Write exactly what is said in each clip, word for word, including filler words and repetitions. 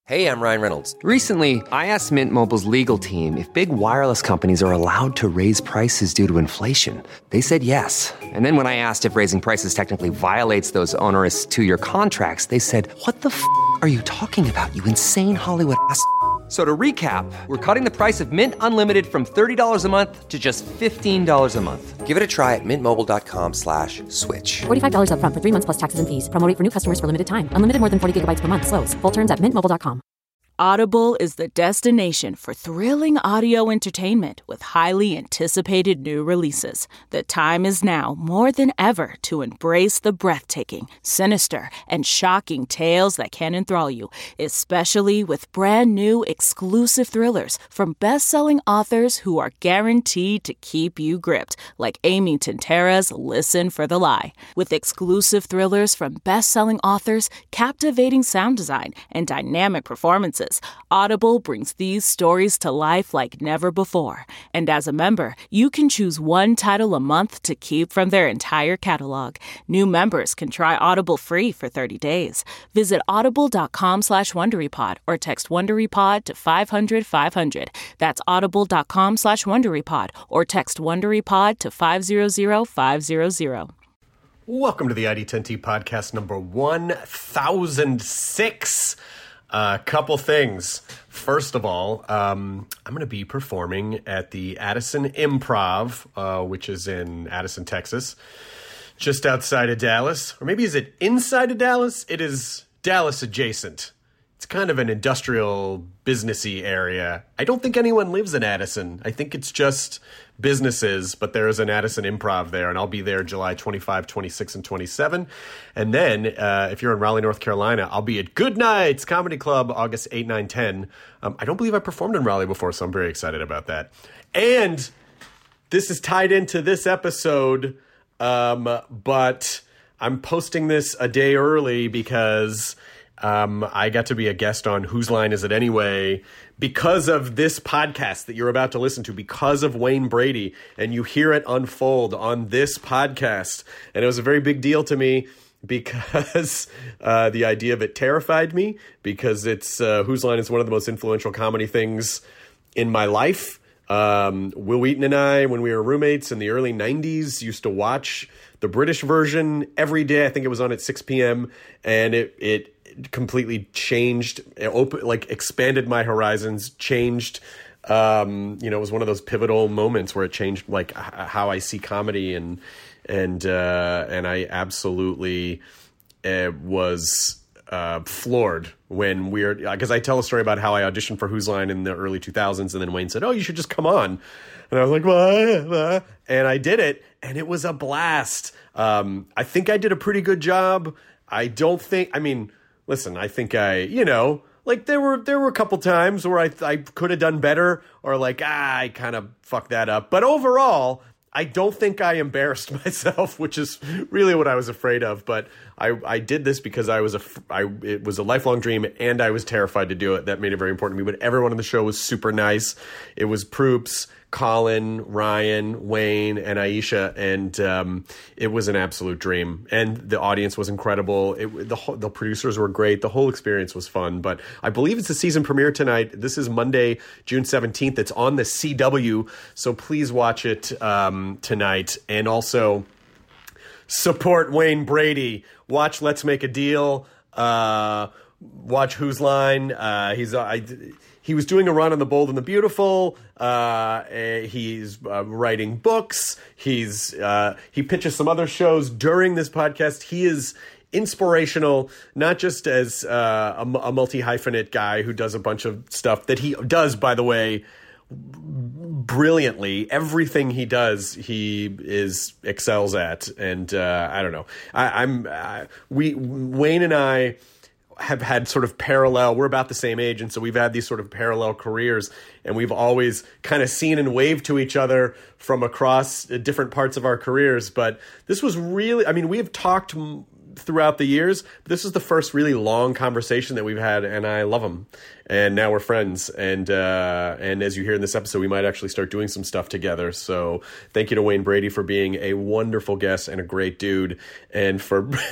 Hey, I'm Ryan Reynolds. Recently, I asked Mint Mobile's legal team if big wireless companies are allowed to raise prices due to inflation. They said yes. And then when I asked if raising prices technically violates those onerous two-year contracts, they said, what the f*** are you talking about, you insane Hollywood ass f- So to recap, we're cutting the price of Mint Unlimited from thirty dollars a month to just fifteen dollars a month. Give it a try at mintmobile.com slash switch. forty-five dollars up front for three months plus taxes and fees. Promo rate for new customers for limited time. Unlimited more than forty gigabytes per month. Slows full terms at mint mobile dot com. Audible is the destination for thrilling audio entertainment with highly anticipated new releases. The time is now more than ever to embrace the breathtaking, sinister, and shocking tales that can enthrall you, especially with brand new exclusive thrillers from best-selling authors who are guaranteed to keep you gripped, like Amy Tintera's Listen for the Lie. With exclusive thrillers from best-selling authors, captivating sound design, and dynamic performances, Audible brings these stories to life like never before. And as a member, you can choose one title a month to keep from their entire catalog. New members can try Audible free for thirty days. Visit audible.com slash WonderyPod or text WonderyPod to five hundred five hundred. That's audible.com slash WonderyPod or text WonderyPod to five hundred five hundred. Welcome to the I D ten T podcast number one thousand six. A uh, couple things. First of all, um, I'm going to be performing at the Addison Improv, uh, which is in Addison, Texas, just outside of Dallas. Or maybe is it inside of Dallas? It is Dallas adjacent. It's kind of an industrial, businessy area. I don't think anyone lives in Addison. I think it's just businesses, but there is an Addison Improv there, and I'll be there July twenty-fifth, twenty-sixth, and twenty-seventh. And then, uh, if you're in Raleigh, North Carolina, I'll be at Good Nights Comedy Club August eighth, ninth, tenth. Um, I don't believe I performed in Raleigh before, so I'm very excited about that. And this is tied into this episode, um, but I'm posting this a day early because Um, I got to be a guest on Whose Line Is It Anyway because of this podcast that you're about to listen to, because of Wayne Brady, and you hear it unfold on this podcast. And it was a very big deal to me because uh, the idea of it terrified me, because it's uh, Whose Line is one of the most influential comedy things in my life. Um, Will Wheaton and I, when we were roommates in the early nineties, used to watch the British version every day. I think it was on at six p.m. and it it completely changed, open, like expanded my horizons, changed, um, you know, it was one of those pivotal moments where it changed like h- how I see comedy, and, and, uh, and I absolutely uh, was, uh, floored when we were, because I tell a story about how I auditioned for Whose Line in the early two thousands, and then Wayne said, oh, you should just come on. And I was like, what? What? And I did it, and it was a blast. Um, I think I did a pretty good job. I don't think, I mean, listen, I think I, you know, like there were there were a couple times where I I could have done better, or like, ah, I kind of fucked that up. But overall, I don't think I embarrassed myself, which is really what I was afraid of. But I, I did this because I was a, I, it was a lifelong dream, and I was terrified to do it. That made it very important to me. But everyone on the show was super nice. It was Proops, Colin, Ryan, Wayne, and Aisha, and um, it was an absolute dream. And the audience was incredible. It, the the producers were great. The whole experience was fun. But I believe it's the season premiere tonight. This is Monday, June seventeenth. It's on the C W, so please watch it um, tonight. And also support Wayne Brady. Watch Let's Make a Deal. Uh, watch Whose Line. Uh, he's I. He was doing a run on The Bold and the Beautiful. Uh, he's uh, writing books. He's uh, he pitches some other shows during this podcast. He is inspirational, not just as uh, a, a multi-hyphenate guy who does a bunch of stuff that he does, by the way, brilliantly. Everything he does, he is excels at. And uh, I don't know. I, I'm uh, we Wayne and I have had sort of parallel, we're about the same age, and so we've had these sort of parallel careers, and we've always kind of seen and waved to each other from across different parts of our careers. But this was really, I mean, we have talked m- throughout the years, but this is the first really long conversation that we've had, and I love him. And now we're friends, and uh, and as you hear in this episode, we might actually start doing some stuff together. So thank you to Wayne Brady for being a wonderful guest and a great dude, and for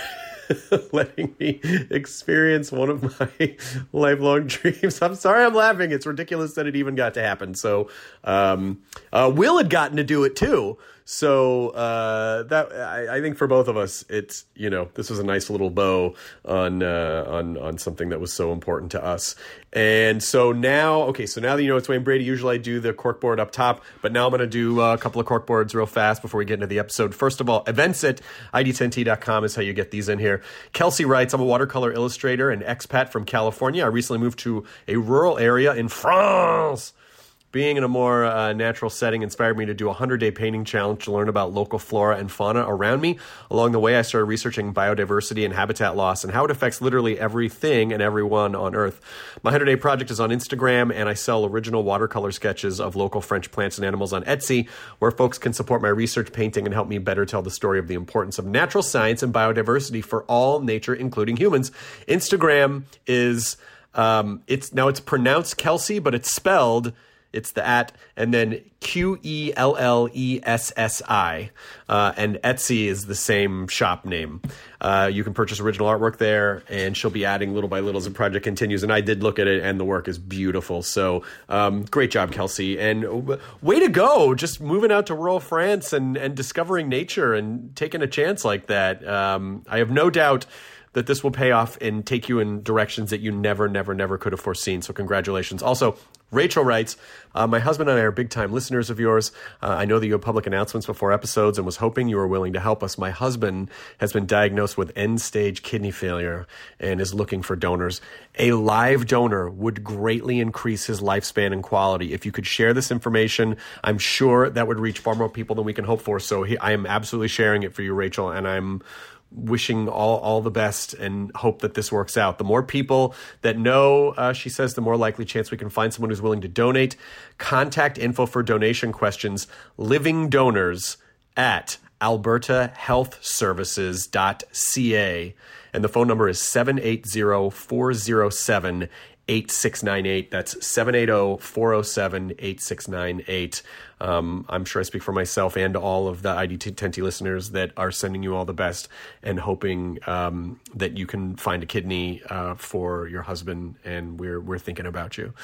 letting me experience one of my lifelong dreams. I'm sorry I'm laughing. It's ridiculous that it even got to happen. So um, uh, Will had gotten to do it too. So uh, that I, I think for both of us, it's, you know, this was a nice little bow on uh, on on something that was so important to us. And so now, okay, so now that you know it's Wayne Brady, usually I do the corkboard up top, but now I'm going to do a couple of corkboards real fast before we get into the episode. First of all, events at I D ten T dot com is how you get these in here. Kelsey writes, I'm a watercolor illustrator and expat from California. I recently moved to a rural area in France. Being in a more uh, natural setting inspired me to do a hundred-day painting challenge to learn about local flora and fauna around me. Along the way, I started researching biodiversity and habitat loss and how it affects literally everything and everyone on Earth. My hundred-day project is on Instagram, and I sell original watercolor sketches of local French plants and animals on Etsy, where folks can support my research painting and help me better tell the story of the importance of natural science and biodiversity for all nature, including humans. Instagram is, um, it's now it's pronounced Kelsey, but it's spelled... It's the at, and then Q E L L E S S I. Uh, and Etsy is the same shop name. Uh, you can purchase original artwork there, and she'll be adding little by little as the project continues. And I did look at it, and the work is beautiful. So um, great job, Kelsey. And w- way to go, just moving out to rural France and, and discovering nature and taking a chance like that. Um, I have no doubt that this will pay off and take you in directions that you never, never, never could have foreseen. So congratulations. Also, Rachel writes, uh, my husband and I are big-time listeners of yours. Uh, I know that you have public announcements before episodes and was hoping you were willing to help us. My husband has been diagnosed with end-stage kidney failure and is looking for donors. A live donor would greatly increase his lifespan and quality. If you could share this information, I'm sure that would reach far more people than we can hope for. So he, I am absolutely sharing it for you, Rachel, and I'm wishing all, all the best and hope that this works out. The more people that know, uh, she says, the more likely chance we can find someone who's willing to donate. Contact info for donation questions, living donors at alberta health services dot c a. And the phone number is seven eight zero, four zero seven, eight six nine eight. That's seven eight zero, four zero seven, eight six nine eight. Um, I'm sure I speak for myself and all of the I D ten T listeners that are sending you all the best and hoping um, that you can find a kidney uh, for your husband, and we're we're thinking about you.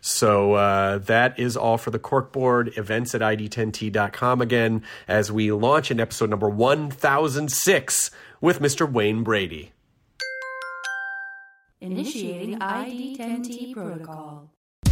So uh, that is all for the Corkboard. Events at I D ten T dot com again as we launch in episode number one thousand six with Mister Wayne Brady. Initiating I D ten T protocol.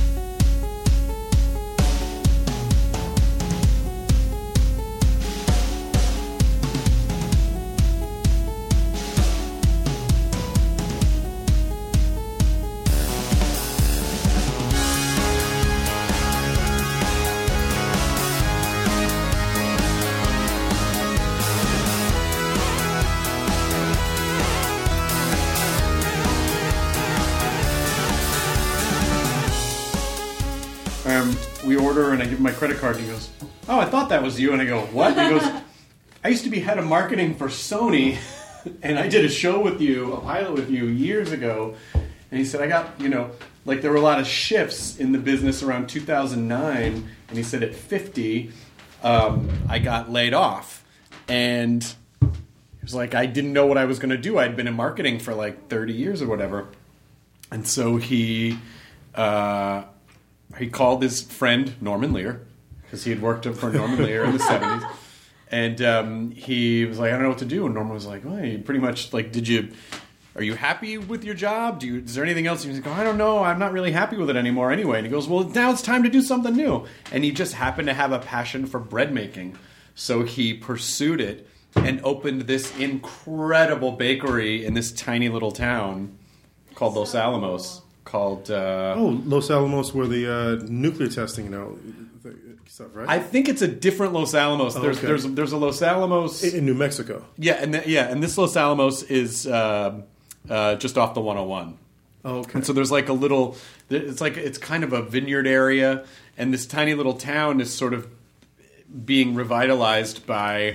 Um, we order and I give him my credit card and he goes, oh, I thought that was you. And I go, what? And he goes, I used to be head of marketing for Sony and I did a show with you, a pilot with you years ago. And he said, I got, you know, like there were a lot of shifts in the business around two thousand nine. And he said at fifty, um, I got laid off. And he was like, I didn't know what I was going to do. I'd been in marketing for like thirty years or whatever. And so he... Uh, He called his friend Norman Lear, because he had worked for Norman Lear in the seventies. And um, he was like, I don't know what to do. And Norman was like, well, you pretty much, like, did you, are you happy with your job? Do you, is there anything else? And he's like, oh, I don't know. I'm not really happy with it anymore anyway. And he goes, well, now it's time to do something new. And he just happened to have a passion for bread making. So he pursued it and opened this incredible bakery in this tiny little town called Los Alamos. Called uh, oh Los Alamos, where the uh, nuclear testing, you know, stuff, right? I think it's a different Los Alamos. Oh, there's okay. there's there's a Los Alamos in, in New Mexico. Yeah, and the, yeah, and this Los Alamos is uh, uh, just off the one oh one. Oh, okay. And so there's like a little, it's like it's kind of a vineyard area, and this tiny little town is sort of being revitalized by.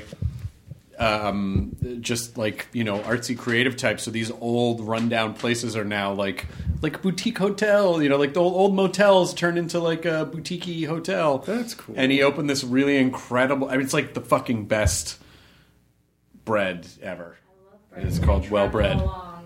Um, just like, you know, artsy creative types. So these old rundown places are now like like a boutique hotel, you know, like the old, old motels turned into like a boutique-y hotel. That's cool. And he opened this really incredible, I mean, it's like the fucking best bread ever. It's called Well Bred.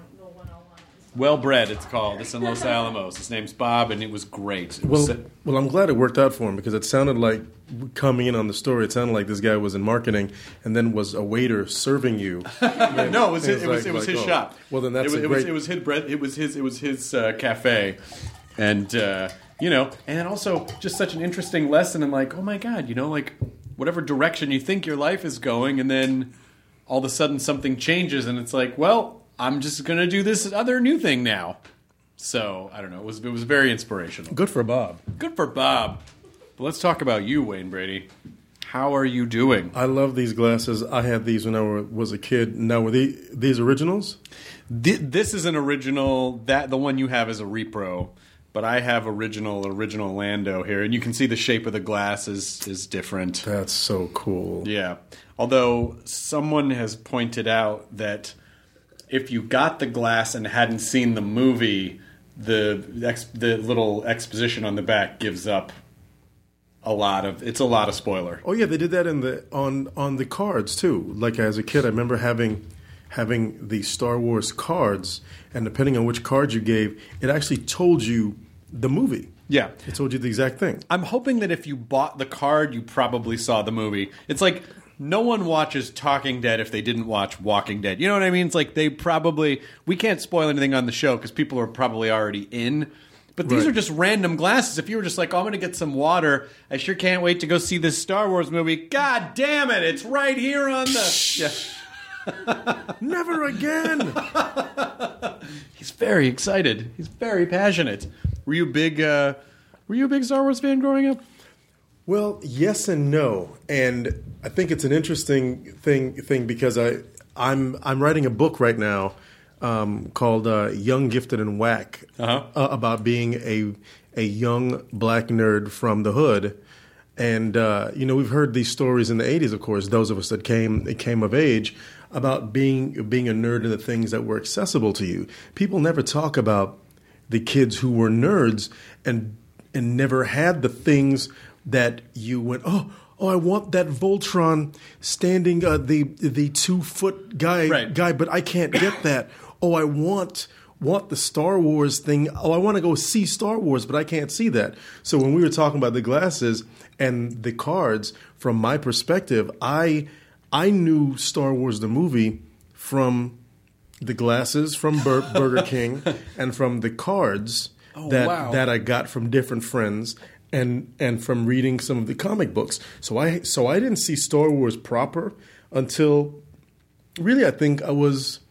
Well Bred, it's called. It's in Los Alamos. His name's Bob, and it was great. It was Well, well, I'm glad it worked out for him because it sounded like, coming in on the story, it sounded like this guy was in marketing and then was a waiter serving you. And, no, it was his, and it was, like- it was like, his oh, shop. Well, then that's it was, a it was great. it was his bread. It was his it was his uh, cafe, and uh, you know, and also just such an interesting lesson in like, oh my God, you know, like whatever direction you think your life is going, and then all of a sudden something changes, and it's like, well, I'm just gonna do this other new thing now. So I don't know. It was it was very inspirational. Good for Bob. Good for Bob. But let's talk about you, Wayne Brady. How are you doing? I love these glasses. I had these when I were, was a kid. Now, were they, these originals? Th- This is an original. That the one you have is a repro, but I have original original Lando here, and you can see the shape of the glass is is different. That's so cool. Yeah. Although someone has pointed out that if you got the glass and hadn't seen the movie, the ex- the little exposition on the back gives up a lot of. It's a lot of spoiler. Oh yeah, they did that in the on on the cards too. Like as a kid, I remember having having the Star Wars cards, and depending on which card you gave, it actually told you the movie. Yeah. It told you the exact thing. I'm hoping that if you bought the card, you probably saw the movie. It's like no one watches Talking Dead if they didn't watch Walking Dead. You know what I mean? It's like they probably... We can't spoil anything on the show because people are probably already in. But these Right. are just random glasses. If you were just like, oh, I'm going to get some water. I sure can't wait to go see this Star Wars movie. God damn it. It's right here on the... Yeah. Never again. He's very excited. He's very passionate. Were you a big... Uh, were you a big Star Wars fan growing up? Well, yes and no, and I think it's an interesting thing thing because I I'm I'm writing a book right now um, called uh, "Young, Gifted, and Whack" Uh-huh. uh, about being a a young black nerd from the hood, and uh, you know we've heard these stories in the eighties, of course. Those of us that came came of age about being being a nerd and the things that were accessible to you. People never talk about the kids who were nerds and and never had the things that you went, oh, oh, I want that Voltron standing, uh, the the two foot guy, Right. guy, but I can't get that. Oh, I want want the Star Wars thing. Oh, I want to go see Star Wars, but I can't see that. So when we were talking about the glasses and the cards, from my perspective, I I knew Star Wars the movie from the glasses from Bur- Burger King and from the cards that wow. that I got from different friends. And and from reading some of the comic books, so I so I didn't see Star Wars proper until really I think I was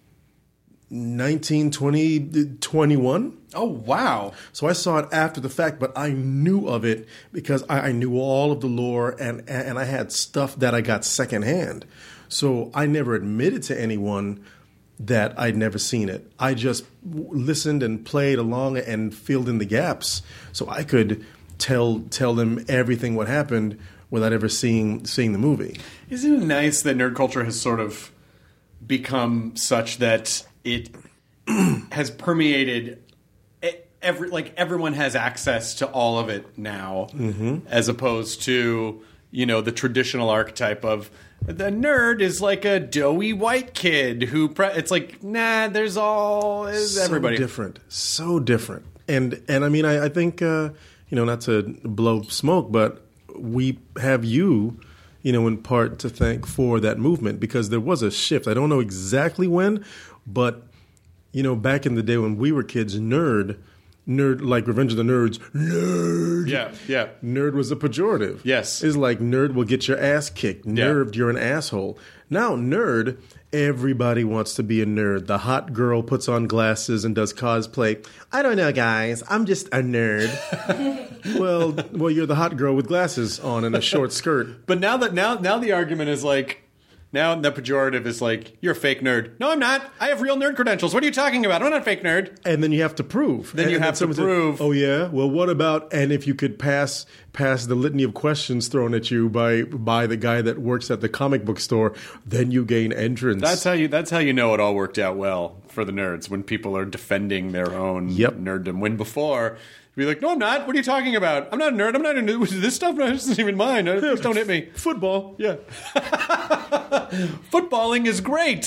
nineteen, twenty, twenty-one. Oh, wow. So I saw it after the fact, but I knew of it because I, I knew all of the lore and and I had stuff that I got secondhand. So I never admitted to anyone that I'd never seen it. I just w- listened and played along and filled in the gaps, so I could tell tell them everything what happened without ever seeing seeing the movie. Isn't it nice that nerd culture has sort of become such that it has permeated e- every like everyone has access to all of it now, mm-hmm. as opposed to, you know, the traditional archetype of the nerd is like a doughy white kid who pre- it's like, nah, there's all is So everybody different, so different, and and I mean I, I think. Uh, You know, not to blow smoke, but we have you, you know, in part to thank for that movement because there was a shift. I don't know exactly when, but, you know, back in the day when we were kids, nerd, nerd, like Revenge of the Nerds, nerd. Yeah, yeah. Nerd was a pejorative. Yes. It's like nerd will get your ass kicked. Nerved, you're an asshole. Now, nerd, everybody wants to be a nerd. The hot girl puts on glasses and does cosplay. I don't know, guys. I'm just a nerd. well, well, you're the hot girl with glasses on and a short skirt. But now that now now the argument is like, now the pejorative is like, you're a fake nerd. No, I'm not. I have real nerd credentials. What are you talking about? I'm not a fake nerd. And then you have to prove. Then you And have to someone said, prove. oh yeah. Well, what about? And if you could pass pass the litany of questions thrown at you by by the guy that works at the comic book store, then you gain entrance. That's how you. That's how you know it all worked out well for the nerds when people are defending their own Yep. nerddom. When before, you'd be like, "No, I'm not. What are you talking about? I'm not a nerd. I'm not into this stuff. No, this isn't even mine. Please don't hit me." football. Yeah, footballing is great.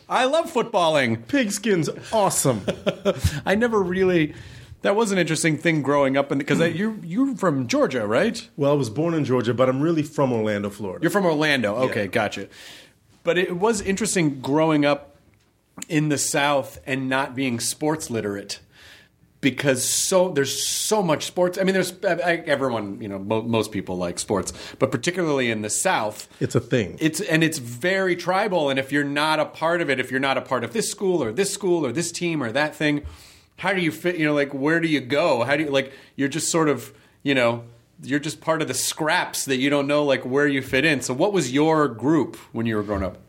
I love footballing. Pigskin's awesome. I never really. That was an interesting thing growing up, because you you're from Georgia, right? Well, I was born in Georgia, but I'm really from Orlando, Florida. You're from Orlando. Okay, Yeah. gotcha. But it was interesting growing up in the South and not being sports literate, because so there's so much sports. I mean, there's I, everyone, you know, mo- most people like sports, but particularly in the South, It's a thing. it's and it's very tribal. And if you're not a part of it, if you're not a part of this school or this school or this team or that thing, how do you fit? You know, like where do you go? How do you like? You're just sort of, you know, you're just part of the scraps that you don't know like where you fit in. So, what was your group when you were growing up?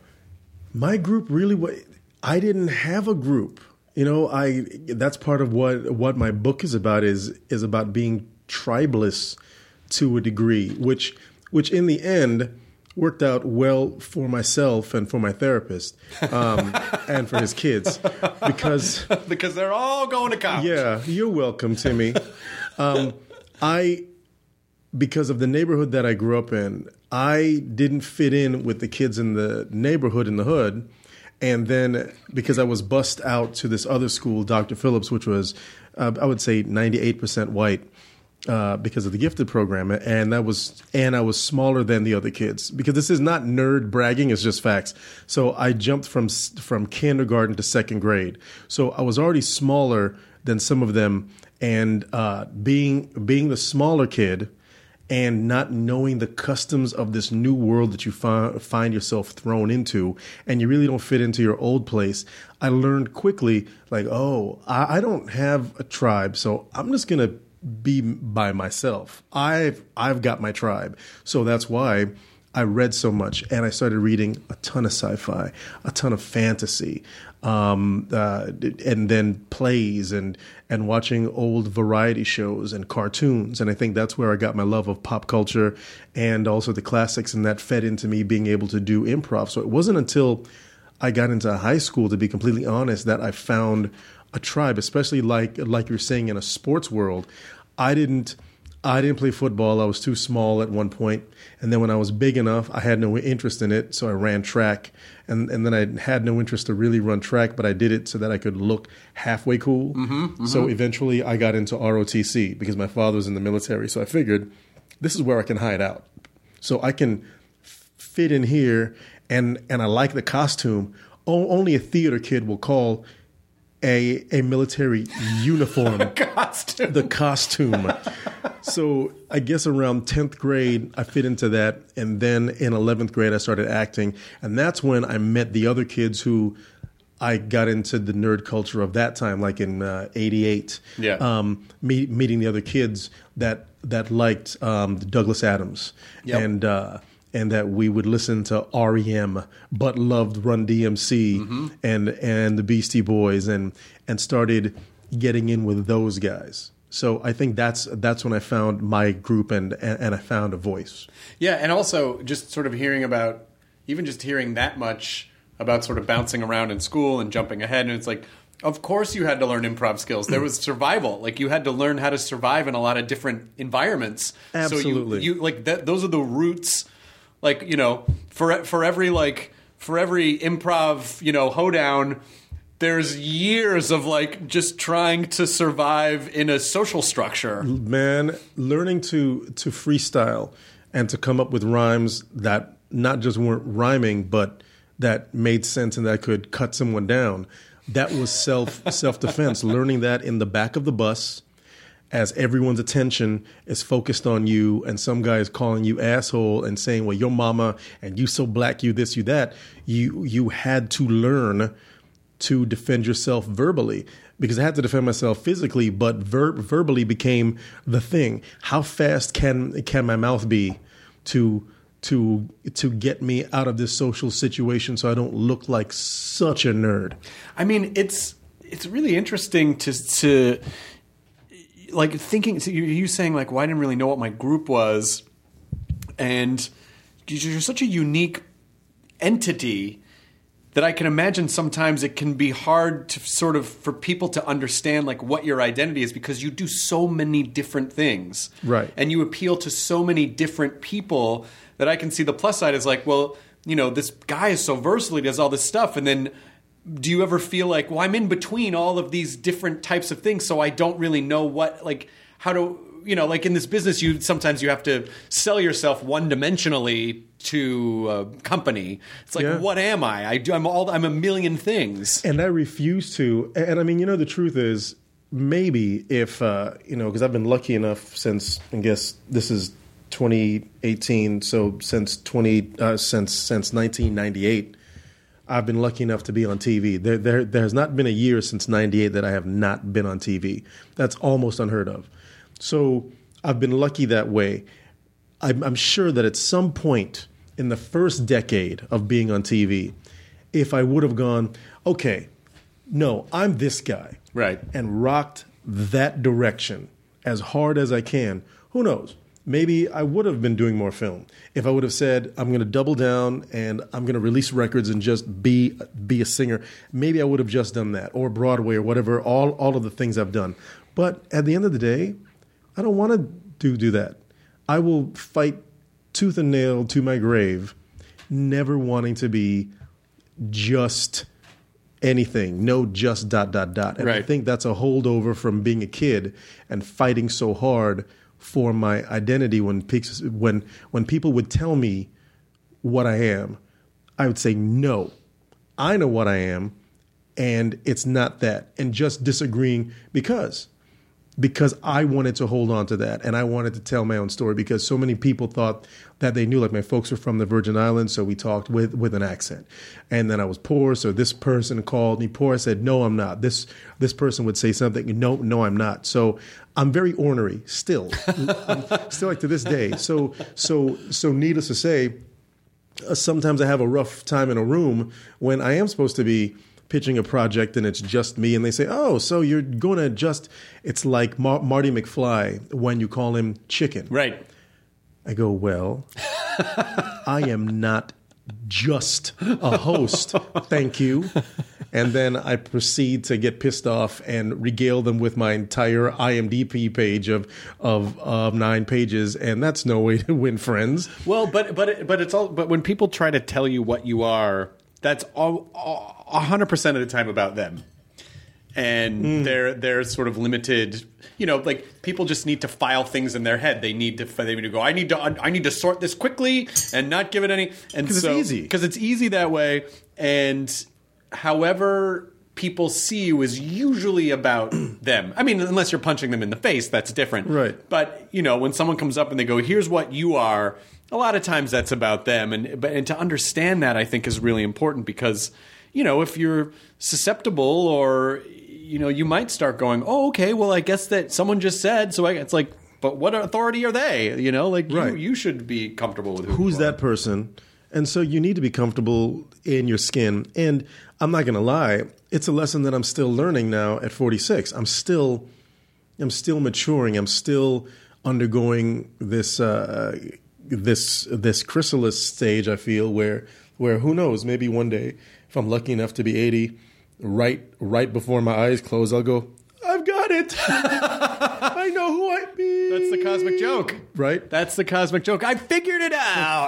My group really was. I didn't have a group. You know, I that's part of what what my book is about is is about being tribeless to a degree, which which in the end worked out well for myself and for my therapist um, and for his kids because Because they're all going to college. yeah, you're welcome, Timmy. Um, I because of the neighborhood that I grew up in, I didn't fit in with the kids in the neighborhood in the hood. And then because I was bussed out to this other school, Doctor Phillips, which was, uh, I would say, ninety-eight percent white uh, because of the gifted program. And that was, and I was smaller than the other kids because this is not nerd bragging. It's just facts. So I jumped from, from kindergarten to second grade. So I was already smaller than some of them. And uh, being, being the smaller kid, and not knowing the customs of this new world that you fi- find yourself thrown into, and you really don't fit into your old place, I learned quickly, like, oh, I, I don't have a tribe, so I'm just going to be by myself. I've I've got my tribe. So that's why I read so much, and I started reading a ton of sci-fi, a ton of fantasy, um, uh, and then plays and and watching old variety shows and cartoons. And I think that's where I got my love of pop culture and also the classics, and that fed into me being able to do improv. So it wasn't until I got into high school, to be completely honest, that I found a tribe, especially like like you're saying in a sports world. I didn't. I didn't play football. I was too small at one point. And then when I was big enough, I had no interest in it. So I ran track. And, and then I had no interest to really run track, but I did it so that I could look halfway cool. Mm-hmm, mm-hmm. So eventually I got into R O T C because my father was in the military. So I figured this is where I can hide out. So I can f- fit in here. And, and I like the costume. O- only a theater kid will call a a military uniform Costume. the costume. So I guess around tenth grade, I fit into that. And then in eleventh grade, I started acting. And that's when I met the other kids who I got into the nerd culture of that time, like in uh, eighty-eight. Yeah. Um, meet, meeting the other kids that that liked um, Douglas Adams. Yep. And uh, and that we would listen to R E M, but loved Run D M C mm-hmm. and and the Beastie Boys, and and started getting in with those guys. So I think that's that's when I found my group and, and, and I found a voice. Yeah, and also just sort of hearing about, even just hearing that much about sort of bouncing around in school and jumping ahead, and it's like, of course you had to learn improv skills. There was survival. Like you had to learn how to survive in a lot of different environments. Absolutely. So you, you like that, those are the roots. Like, you know, for for every like for every improv, you know, hoedown, there's years of like just trying to survive in a social structure. Man, learning to to freestyle and to come up with rhymes that not just weren't rhyming, but that made sense and that could cut someone down. That was self self defense. Learning that in the back of the bus, as everyone's attention is focused on you, and some guy is calling you asshole and saying, "Well, your mama and you so black, you this, you that." You you had to learn to defend yourself verbally, because I had to defend myself physically, but ver- verbally became the thing. How fast can can my mouth be to to to get me out of this social situation so I don't look like such a nerd? I mean, it's it's really interesting to to like thinking. So you you saying like, well, I didn't really know what my group was, and you're such a unique entity that I can imagine sometimes it can be hard to sort of for people to understand like what your identity is, because you do so many different things. Right. And you appeal to so many different people that I can see the plus side is like, well, you know, this guy is so versatile, he does all this stuff, and then do you ever feel like, well, I'm in between all of these different types of things, so I don't really know what, like, how to, you know, like in this business, you sometimes you have to sell yourself one-dimensionally to a company. It's like, Yeah. what am I? I do, I'm all, I'm a million things. And I refuse to. And, and I mean, you know, the truth is, maybe if, uh, you know, because I've been lucky enough since, I guess this is twenty eighteen, so since twenty uh, since since nineteen ninety-eight, I've been lucky enough to be on T V. There, there, there has not been a year since ninety-eight that I have not been on T V. That's almost unheard of. So I've been lucky that way. I'm, I'm sure that at some point in the first decade of being on T V, if I would have gone, okay, no, I'm this guy, Right. and rocked that direction as hard as I can, who knows? Maybe I would have been doing more film if I would have said, I'm going to double down and I'm going to release records and just be be a singer. Maybe I would have just done that, or Broadway, or whatever, all, all of the things I've done. But at the end of the day, I don't want to do, do that. I will fight tooth and nail to my grave, never wanting to be just anything, no just dot, dot, dot. And I Right. think that's a holdover from being a kid and fighting so hard for my identity. When peaks, when when people would tell me what I am, I would say, no, I know what I am, and it's not that. And just disagreeing because because I wanted to hold on to that, and I wanted to tell my own story, because so many people thought that they knew, like my folks were from the Virgin Islands, so we talked with, with an accent. And then I was poor, so this person called me poor. I said, no, I'm not. This this person would say something, no, no, I'm not. So I'm very ornery still, I'm still like to this day. So so so needless to say, uh, sometimes I have a rough time in a room when I am supposed to be pitching a project and it's just me, and they say, oh, so you're going to just, it's like Mar- Marty McFly when you call him Chicken. Right. I go, well, I am not just a host, thank you. And then I proceed to get pissed off and regale them with my entire I M D B page of, of, of nine pages, and that's no way to win friends. Well, but but it, but it's all. But when people try to tell you what you are, that's all a hundred percent of the time about them, and Mm. they're they're sort of limited. You know, like people just need to file things in their head. They need to they need to go. I need to I need to sort this quickly and not give it any. And 'Cause it's so, easy. because it's easy that way. And however people see you is usually about them. I mean, unless you're punching them in the face, that's different. Right. But, you know, when someone comes up and they go, here's what you are, a lot of times that's about them. And but and to understand that, I think, is really important, because, you know, if you're susceptible, or, you know, you might start going, oh, okay, well, I guess that someone just said, so I, it's like, but what authority are they? You know, like, Right. you, you should be comfortable with who Who's you are. that person? And so you need to be comfortable in your skin. And I'm not going to lie, it's a lesson that I'm still learning now at forty-six. I'm still, I'm still maturing. I'm still undergoing this, uh, this, this chrysalis stage. I feel where, where who knows? Maybe one day, if I'm lucky enough to be eighty, right, right before my eyes close, I'll go, I've got it. I know who I be. That's the cosmic joke. Right? That's the cosmic joke. I figured it out.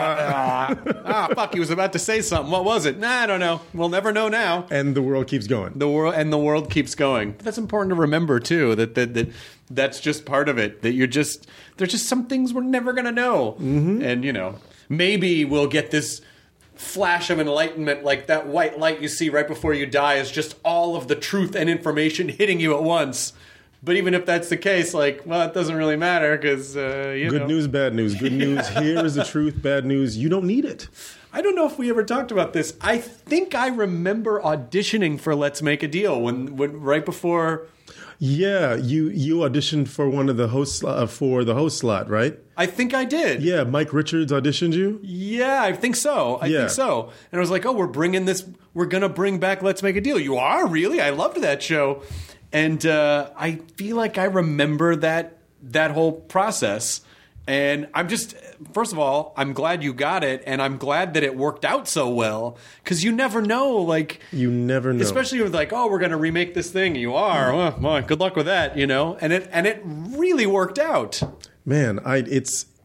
Ah, fuck, he was about to say something. What was it? Nah, I don't know. We'll never know now. And the world keeps going. The world and the world keeps going. But that's important to remember too. That that that that's just part of it. That you're just there's just some things we're never gonna know. Mm-hmm. And you know, maybe we'll get this flash of enlightenment, like that white light you see right before you die is just all of the truth and information hitting you at once. But even if that's the case, like, well, it doesn't really matter, because uh, you Good know. news, bad news. Good news, here is the truth. Bad news, you don't need it. I don't know if we ever talked about this. I think I remember auditioning for Let's Make a Deal when, when right before. Yeah, you you auditioned for one of the hosts uh, for the host slot, right? I think I did. Yeah, Mike Richards auditioned you. Yeah, I think so. I Yeah. think so. And I was like, oh, we're bringing this. We're gonna bring back Let's Make a Deal. You are? Really? I loved that show. And uh, I feel like I remember that that whole process. And I'm just, first of all, I'm glad you got it, and I'm glad that it worked out so well, because you never know, like, You never know. especially with like, oh, we're going to remake this thing. You are, well, well, good luck with that, you know. And it and it really worked out. Man, I it's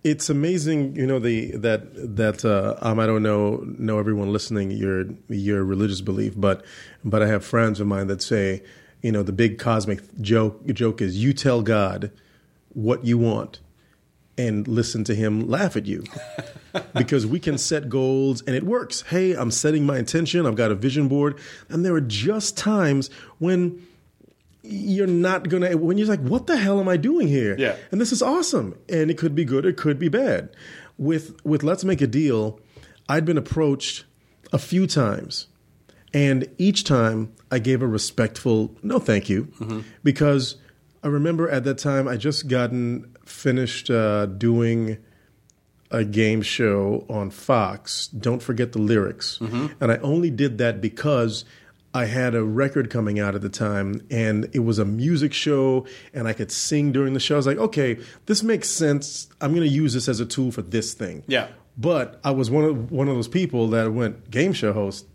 It's amazing, you know, the that that uh, um, I don't know know everyone listening your your religious belief, but but I have friends of mine that say, you know, the big cosmic joke joke is you tell God what you want and listen to him laugh at you. Because we can set goals and it works. Hey, I'm setting my intention. I've got a vision board. And there are just times when you're not going to, when you're like, what the hell am I doing here? Yeah. And this is awesome. And it could be good. It could be bad. With, with Let's Make a Deal, I'd been approached a few times. And each time I gave a respectful, no, thank you. Mm-hmm. Because I remember at that time I just gotten finished uh, doing a game show on Fox, Don't Forget the Lyrics. Mm-hmm. And I only did that because I had a record coming out at the time, and it was a music show, and I could sing during the show. I was like, okay, this makes sense. I'm going to use this as a tool for this thing. Yeah. But I was one of one of those people that went, game show host?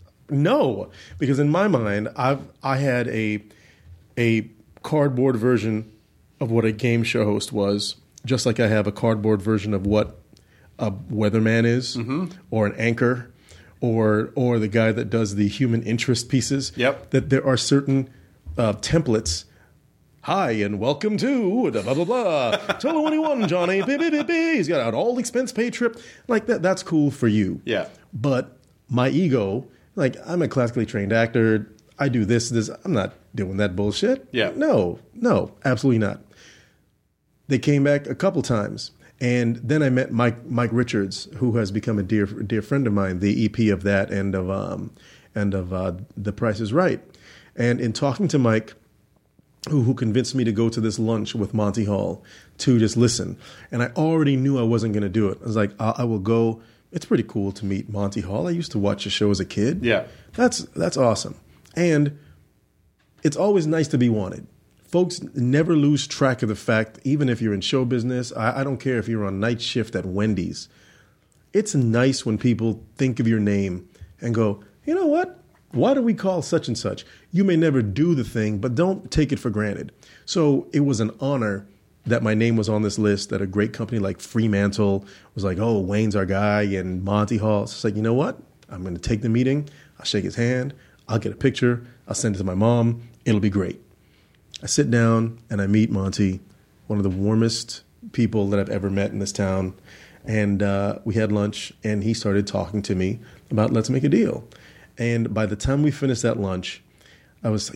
No. Because in my mind, I've I had a a cardboard version of what a game show host was, just like I have a cardboard version of what a weatherman is, mm-hmm. or an anchor, or or the guy that does the human interest pieces. Yep. That there are certain uh, templates. Hi, and welcome to blah, blah, blah. Total twenty-one, Johnny. Beep, beep, beep, beep. He's got an all expense paid trip. Like that. That's cool for you. Yeah. But my ego, like I'm a classically trained actor. I do this, this. I'm not doing that bullshit. Yeah. No, no, absolutely not. They came back a couple times. And then I met Mike Mike Richards, who has become a dear dear friend of mine, the E P of that and of um, and of uh, The Price is Right. And in talking to Mike, who, who convinced me to go to this lunch with Monty Hall to just listen, and I already knew I wasn't going to do it. I was like, I, I will go. It's pretty cool to meet Monty Hall. I used to watch the show as a kid. Yeah, that's that's awesome, and it's always nice to be wanted. Folks never lose track of the fact, even if you're in show business, I, I don't care if you're on night shift at Wendy's. It's nice when people think of your name and go, you know what? Why do we call such and such? You may never do the thing, but don't take it for granted. So it was an honor that my name was on this list, that a great company like Fremantle was like, oh, Wayne's our guy, and Monty Hall. So it's like, you know what? I'm going to take the meeting. I'll shake his hand. I'll get a picture. I'll send it to my mom. It'll be great. I sit down and I meet Monty, one of the warmest people that I've ever met in this town. And uh, we had lunch, and he started talking to me about Let's Make a Deal. And by the time we finished that lunch, I was like,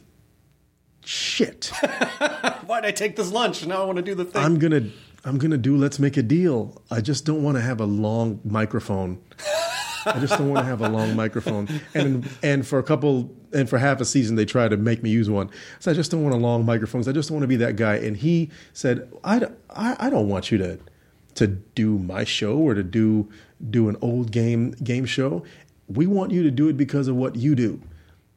shit. Why'd I take this lunch? Now I want to do the thing. I'm gonna I'm gonna do Let's Make a Deal. I just don't want to have a long microphone. I just don't want to have a long microphone. And and for a couple and for half a season they tried to make me use one. So I just don't want a long microphone. I just don't want to be that guy. And he said, I, I, I don't want you to to do my show or to do do an old game game show. We want you to do it because of what you do.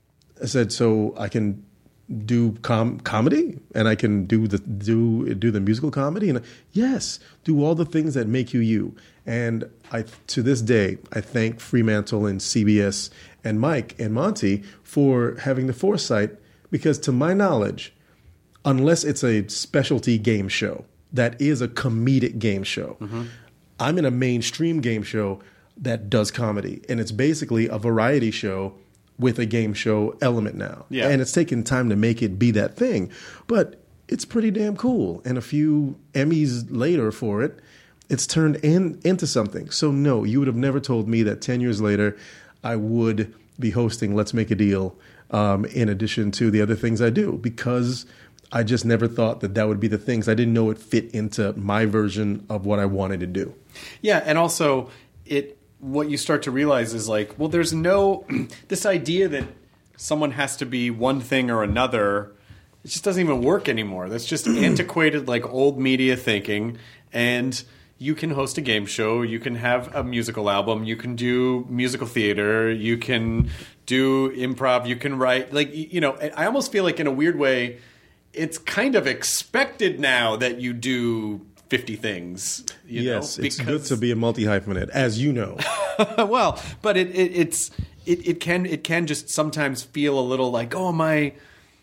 I said, so I can do com- comedy and I can do the do do the musical comedy, and yes, do all the things that make you you. And I, to this day, I thank Fremantle and C B S and Mike and Monty for having the foresight, because to my knowledge, unless it's a specialty game show that is a comedic game show, mm-hmm. I'm in a mainstream game show that does comedy, and it's basically a variety show with a game show element now. Yeah. And it's taken time to make it be that thing. But it's pretty damn cool. And a few Emmys later for it, it's turned in, into something. So no, you would have never told me that ten years later I would be hosting Let's Make a Deal um, in addition to the other things I do, because I just never thought that that would be the things. I didn't know it fit into my version of what I wanted to do. Yeah, and also it... what you start to realize is like, well, there's no, this idea that someone has to be one thing or another, it just doesn't even work anymore. That's just antiquated, like old media thinking. And you can host a game show, you can have a musical album, you can do musical theater, you can do improv, you can write, like, you know, I almost feel like in a weird way, it's kind of expected now that you do fifty things. You yes, know, it's good to be a multi-hyphenate, as you know. Well, but it, it it's it, it can it can just sometimes feel a little like, oh, am I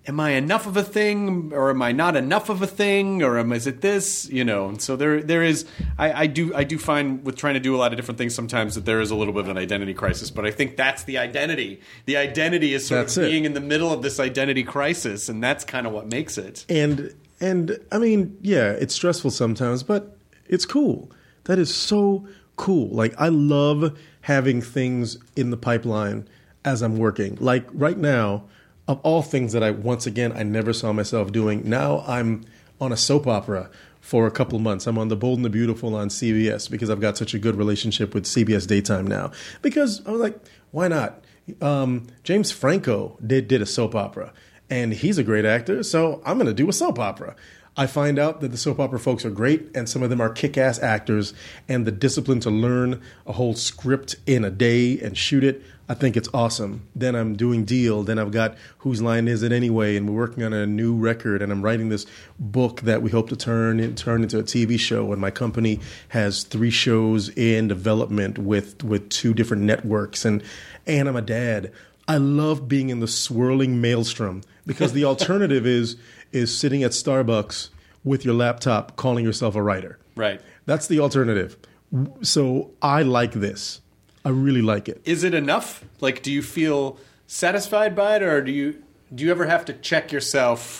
am I enough of a thing, or am I not enough of a thing, or am is it this? You know, and so there there is. I, I do I do find with trying to do a lot of different things sometimes that there is a little bit of an identity crisis. But I think that's the identity. The identity is sort That's of it. being in the middle of this identity crisis, and that's kind of what makes it. And and I mean, yeah, it's stressful sometimes, but it's cool. That is so cool. Like, I love having things in the pipeline as I'm working. Like right now, of all things that I, once again, I never saw myself doing, now I'm on a soap opera for a couple of months. I'm on The Bold and the Beautiful on C B S because I've got such a good relationship with C B S Daytime now. Because I was like, why not? Um, James Franco did, did a soap opera, and he's a great actor, so I'm going to do a soap opera. I find out that the soap opera folks are great, and some of them are kick-ass actors, and the discipline to learn a whole script in a day and shoot it, I think it's awesome. Then I'm doing Deal. Then I've got Whose Line Is It Anyway? And we're working on a new record, and I'm writing this book that we hope to turn in, turn into a T V show. And my company has three shows in development with with two different networks. And and I'm a dad. I love being in the swirling maelstrom because the alternative is is sitting at Starbucks with your laptop calling yourself a writer. Right. That's the alternative. So I like this. I really like it. Is it enough? Like, do you feel satisfied by it, or do you do you ever have to check yourself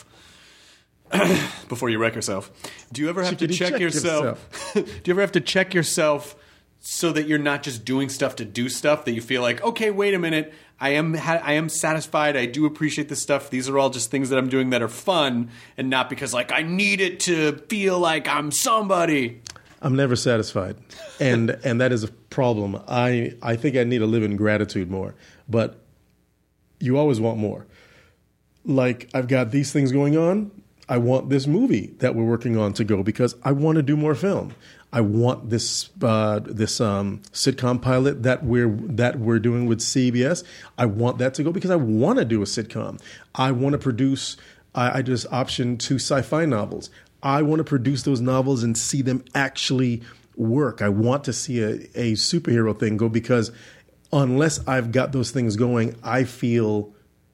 before you wreck yourself? Do you ever have to Chickadee check, check yourself? do you ever have to check yourself so that you're not just doing stuff to do stuff? That you feel like, okay, wait a minute, I am ha- I am satisfied. I do appreciate this stuff. These are all just things that I'm doing that are fun, and not because like I need it to feel like I'm somebody. I'm never satisfied, and and that is a problem. I I think I need to live in gratitude more, but you always want more. Like, I've got these things going on. I want this movie that we're working on to go because I want to do more film. I want this uh, this um, sitcom pilot that we're that we're doing with C B S. I want that to go because I want to do a sitcom. I want to produce. I, I just optioned two sci-fi novels. I want to produce those novels and see them actually work. I want to see a, a superhero thing go because unless I've got those things going, I feel,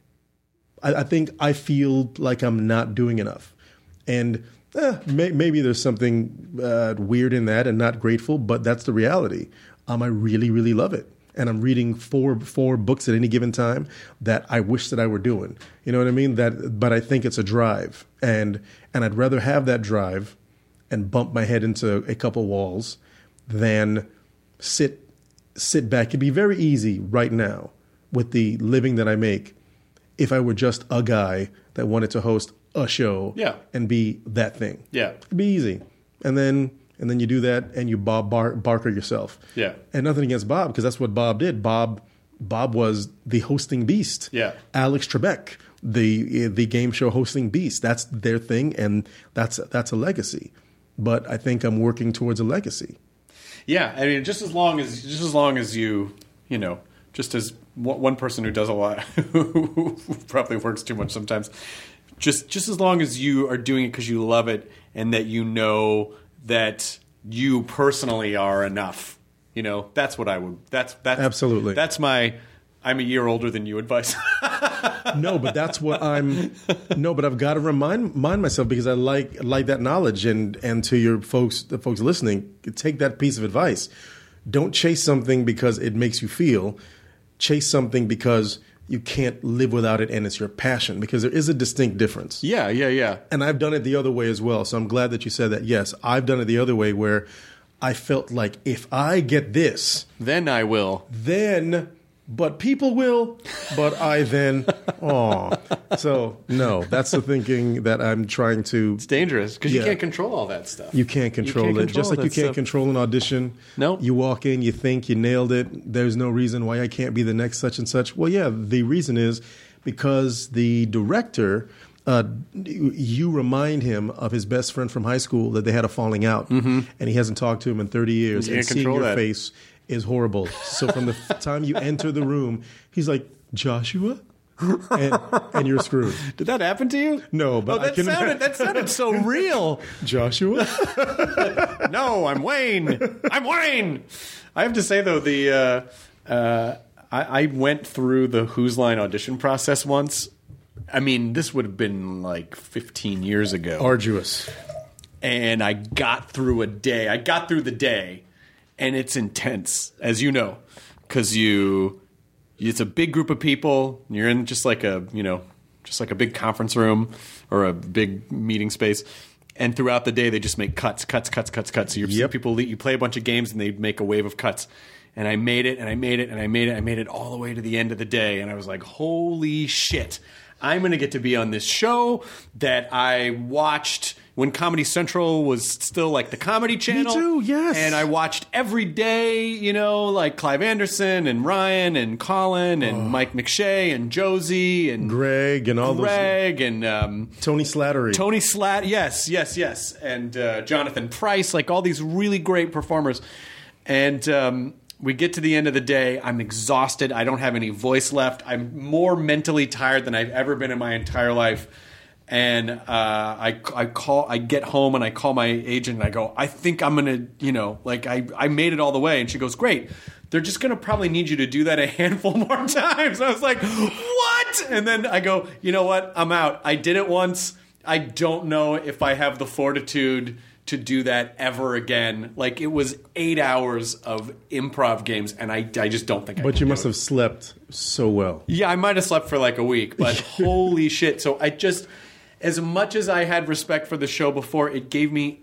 I, I think I feel like I'm not doing enough. And eh, may, maybe there's something uh, weird in that and not grateful, but that's the reality. Um, I really, really love it. And I'm reading four four books at any given time that I wish that I were doing. You know what I mean? That, but I think it's a drive, and and I'd rather have that drive and bump my head into a couple walls than sit sit back. It'd be very easy right now with the living that I make if I were just a guy that wanted to host a show, yeah, and be that thing. Yeah, it'd be easy, and then. And then you do that, and you Bob Bar- Barker yourself. Yeah. And nothing against Bob, because that's what Bob did. Bob, Bob was the hosting beast. Yeah. Alex Trebek, the the game show hosting beast. That's their thing, and that's that's a legacy. But I think I'm working towards a legacy. Yeah, I mean, just as long as just as long as you, you know, just as one person who does a lot, who probably works too much sometimes. Just just as long as you are doing it because you love it, and that you know that you personally are enough. You know, that's what I would, that's, that's, absolutely. That's my, I'm a year older than you advice. No, but that's what I'm, no, but I've got to remind, remind myself because I like, like that knowledge, and, and to your folks, the folks listening, take that piece of advice. Don't chase something because it makes you feel, chase something because you can't live without it, and it's your passion, because there is a distinct difference. Yeah, yeah, yeah. And I've done it the other way as well. So I'm glad that you said that. Yes, I've done it the other way where I felt like if I get this, then I will. Then, but people will, but I then, oh. So, no, that's the thinking that I'm trying to. It's dangerous because yeah. you can't control all that stuff. You can't control you can't it. Control Just like you can't stuff. control an audition. No. You walk in, you think you nailed it. There's no reason why I can't be the next such and such. Well, yeah, the reason is because the director, uh, you remind him of his best friend from high school that they had a falling out, mm-hmm. and he hasn't talked to him in thirty years. You and can't seeing control your that. face is horrible. So from the time you enter the room, he's like, Joshua? and, and you're screwed. Did that happen to you? No, but oh, that I can sounded that sounded so real. Joshua? No, I'm Wayne. I'm Wayne. I have to say though, the uh, uh, I, I went through the Whose Line audition process once, I mean, this would have been like fifteen years ago. Arduous. And I got through a day. I got through the day, and it's intense, as you know, because you, it's a big group of people. You're in just like a, you know, just like a big conference room or a big meeting space. And throughout the day, they just make cuts, cuts, cuts, cuts, cuts. So you're Yep. people, you play a bunch of games, and they make a wave of cuts. And I made it, and I made it, and I made it. I made it all the way to the end of the day. And I was like, holy shit. I'm going to get to be on this show that I watched when Comedy Central was still like the Comedy Channel. Me too, yes. And I watched every day, you know, like Clive Anderson and Ryan and Colin and oh. Mike McShay and Josie and Greg and all Greg those. and um, Tony Slattery. Tony Slat, yes, yes, yes. And uh, Jonathan Price, like all these really great performers. And um, we get to the end of the day. I'm exhausted. I don't have any voice left. I'm more mentally tired than I've ever been in my entire life. And uh, I, I call, I get home and I call my agent and I go, I think I'm gonna, you know, like I, I made it all the way. And she goes, great. They're just gonna probably need you to do that a handful more times. I was like, what? And then I go, you know what? I'm out. I did it once. I don't know if I have the fortitude to do that ever again. Like, it was eight hours of improv games, and I, I just don't think I But can you do must it. have slept so well. Yeah, I might have slept for like a week, but holy shit. So I just, as much as I had respect for the show before, it gave me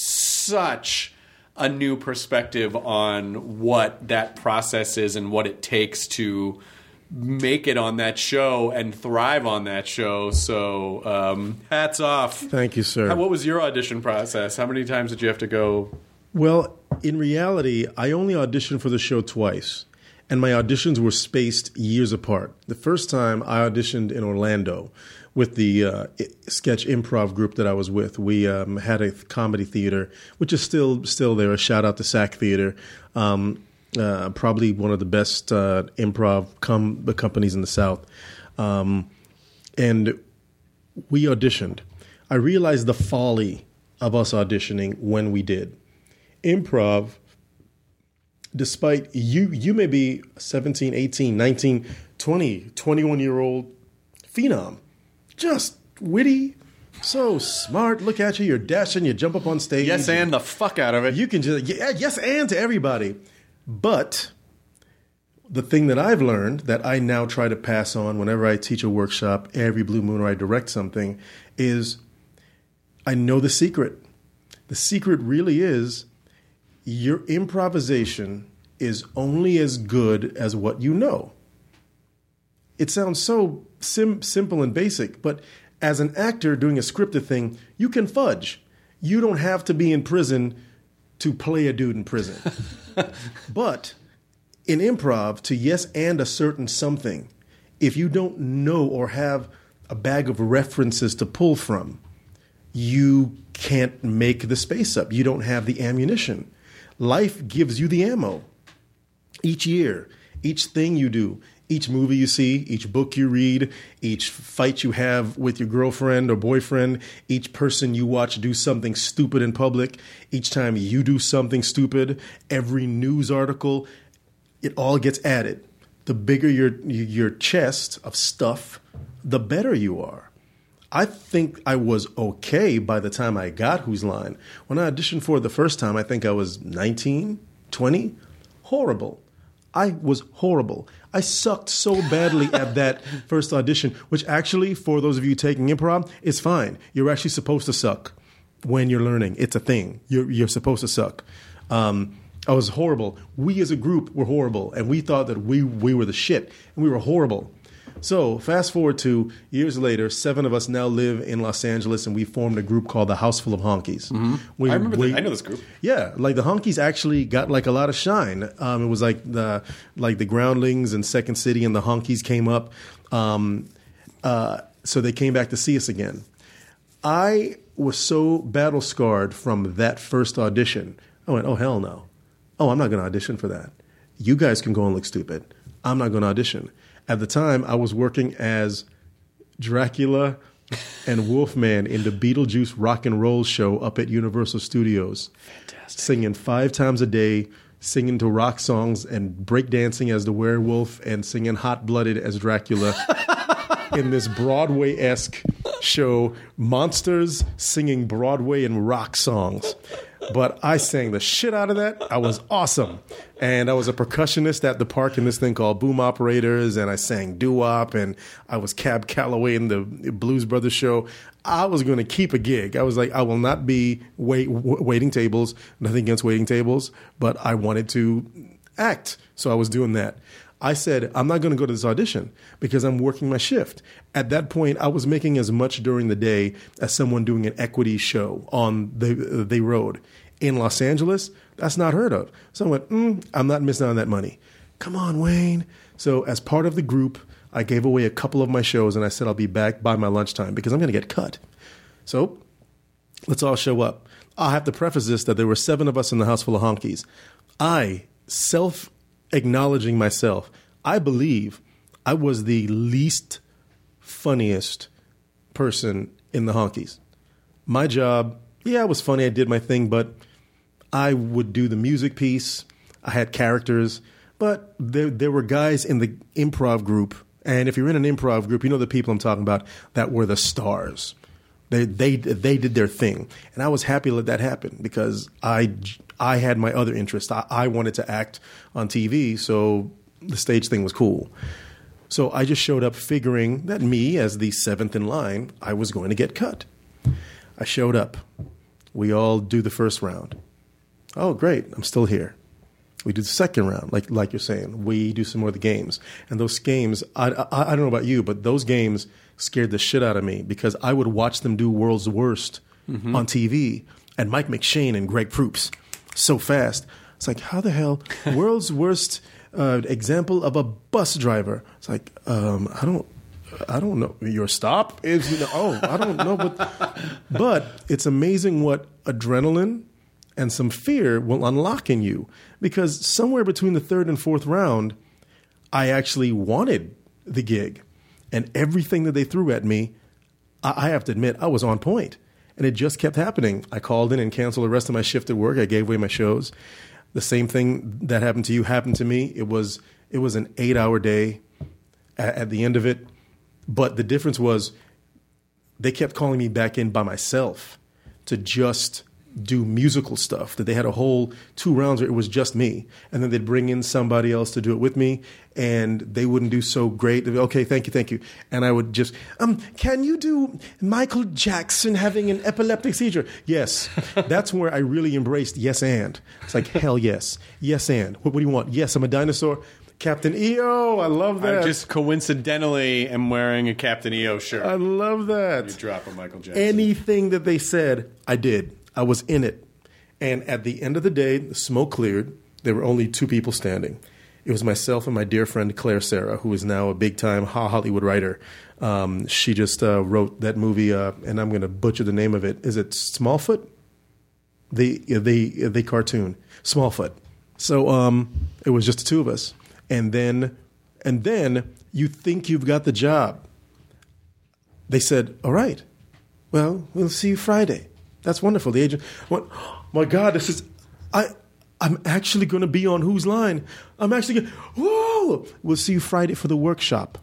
such a new perspective on what that process is and what it takes to make it on that show and thrive on that show. So um, hats off. Thank you, sir. How, what was your audition process? How many times did you have to go? Well, in reality, I only auditioned for the show twice, and my auditions were spaced years apart. The first time I auditioned in Orlando with the uh, sketch improv group that I was with. We um, had a comedy theater, which is still still there. A shout out to S A C Theater. Um, Uh, probably one of the best uh, improv com- companies in the South. Um, and we auditioned. I realized the folly of us auditioning when we did. Improv, despite you, you may be seventeen, eighteen, nineteen, twenty, twenty-one-year-old phenom. Just witty, so smart. Look at you. You're dashing. You jump up on stage. Yes, and the fuck out of it. You can just, yeah, yes, and to everybody. But the thing that I've learned that I now try to pass on whenever I teach a workshop, every blue moon, or I direct something, is I know the secret. The secret really is your improvisation is only as good as what you know. It sounds so sim- simple and basic, but as an actor doing a scripted thing, you can fudge. You don't have to be in prison to play a dude in prison. But in improv, to yes and a certain something, if you don't know or have a bag of references to pull from, you can't make the space up. You don't have the ammunition. Life gives you the ammo. Each year, each thing you do, each movie you see, each book you read, each fight you have with your girlfriend or boyfriend, each person you watch do something stupid in public, each time you do something stupid, every news article, it all gets added. The bigger your your chest of stuff, the better you are. I think I was okay by the time I got Whose Line. When I auditioned for it the first time, I think I was nineteen, twenty. Horrible. I was horrible. I sucked so badly at that first audition, which actually, for those of you taking improv, is fine. You're actually supposed to suck when you're learning. It's a thing. You're, you're supposed to suck. Um, I was horrible. We as a group were horrible, and we thought that we, we were the shit, and we were horrible. So fast forward to years later, seven of us now live in Los Angeles, and we formed a group called the House Full of Honkies. Mm-hmm. We, I remember. we, the, I know this group. Yeah, like the Honkies actually got like a lot of shine. Um, it was like the like the Groundlings and Second City and the Honkies came up, um, uh, so they came back to see us again. I was so battle scarred from that first audition. I went, oh hell no, oh I'm not going to audition for that. You guys can go and look stupid. I'm not going to audition. At the time, I was working as Dracula and Wolfman in the Beetlejuice rock and roll show up at Universal Studios. Fantastic. Singing five times a day, singing to rock songs and breakdancing as the werewolf and singing Hot Blooded as Dracula. in this Broadway-esque show, monsters singing Broadway and rock songs. But I sang the shit out of that. I was awesome. And I was a percussionist at the park in this thing called Boom Operators, and I sang doo-wop, and I was Cab Calloway in the Blues Brothers show. I was going to keep a gig. I was like, I will not be wait, waiting tables, nothing against waiting tables, but I wanted to act. So I was doing that. I said, I'm not going to go to this audition because I'm working my shift. At that point, I was making as much during the day as someone doing an equity show on the, the road. In Los Angeles, that's not heard of. So I went, mm, I'm not missing out on that money. Come on, Wayne. So as part of the group, I gave away a couple of my shows, and I said I'll be back by my lunchtime because I'm going to get cut. So let's all show up. I'll have to preface this that there were seven of us in the house full of honkies. I, self-acknowledging myself, I believe I was the least funniest person in the honkies. My job, yeah, it was funny. I did my thing, but I would do the music piece. I had characters, but there, there were guys in the improv group. And if you're in an improv group, you know the people I'm talking about that were the stars. They they they did their thing, and I was happy to let that happen because I I had my other interests. I, I wanted to act on T V, so the stage thing was cool. So I just showed up figuring that me, as the seventh in line, I was going to get cut. I showed up. We all do the first round. Oh, great! I'm still here. We do the second round, like like you're saying. We do some more of the games. And those games, I, I, I don't know about you, but those games scared the shit out of me because I would watch them do World's Worst mm-hmm. on T V. And Mike McShane and Greg Proops so fast. It's like, how the hell? World's Worst uh, example of a bus driver. It's like, um, I don't I don't know. Your stop is, you know, oh, I don't know. But, but it's amazing what adrenaline and some fear will unlock in you. Because somewhere between the third and fourth round, I actually wanted the gig. And everything that they threw at me, I, I have to admit, I was on point. And it just kept happening. I called in and canceled the rest of my shift at work. I gave away my shows. The same thing that happened to you happened to me. It was it was an eight-hour day at, at the end of it. But the difference was they kept calling me back in by myself to just do musical stuff, that they had a whole two rounds where it was just me. And then they'd bring in somebody else to do it with me, and they wouldn't do so great. They'd be, okay, thank you, thank you. And I would just, um, can you do Michael Jackson having an epileptic seizure? Yes. That's where I really embraced yes and. It's like, hell yes. Yes and. What, what do you want? Yes, I'm a dinosaur. Captain E O, I love that. I just coincidentally am wearing a Captain E O shirt. I love that. You drop a Michael Jackson. Anything that they said, I did. I was in it. And at the end of the day, the smoke cleared. There were only two people standing. It was myself and my dear friend Claire Sarah, who is now a big-time Hollywood writer. Um, she just uh, wrote that movie, uh, and I'm going to butcher the name of it. Is it Smallfoot? The the the cartoon, Smallfoot. So um, it was just the two of us. And then, and then you think you've got the job. They said, all right, well, we'll see you Friday. That's wonderful. The agent went, oh my God, this is, I, I'm actually going to be on Whose Line? I'm actually going, whoa, we'll see you Friday for the workshop.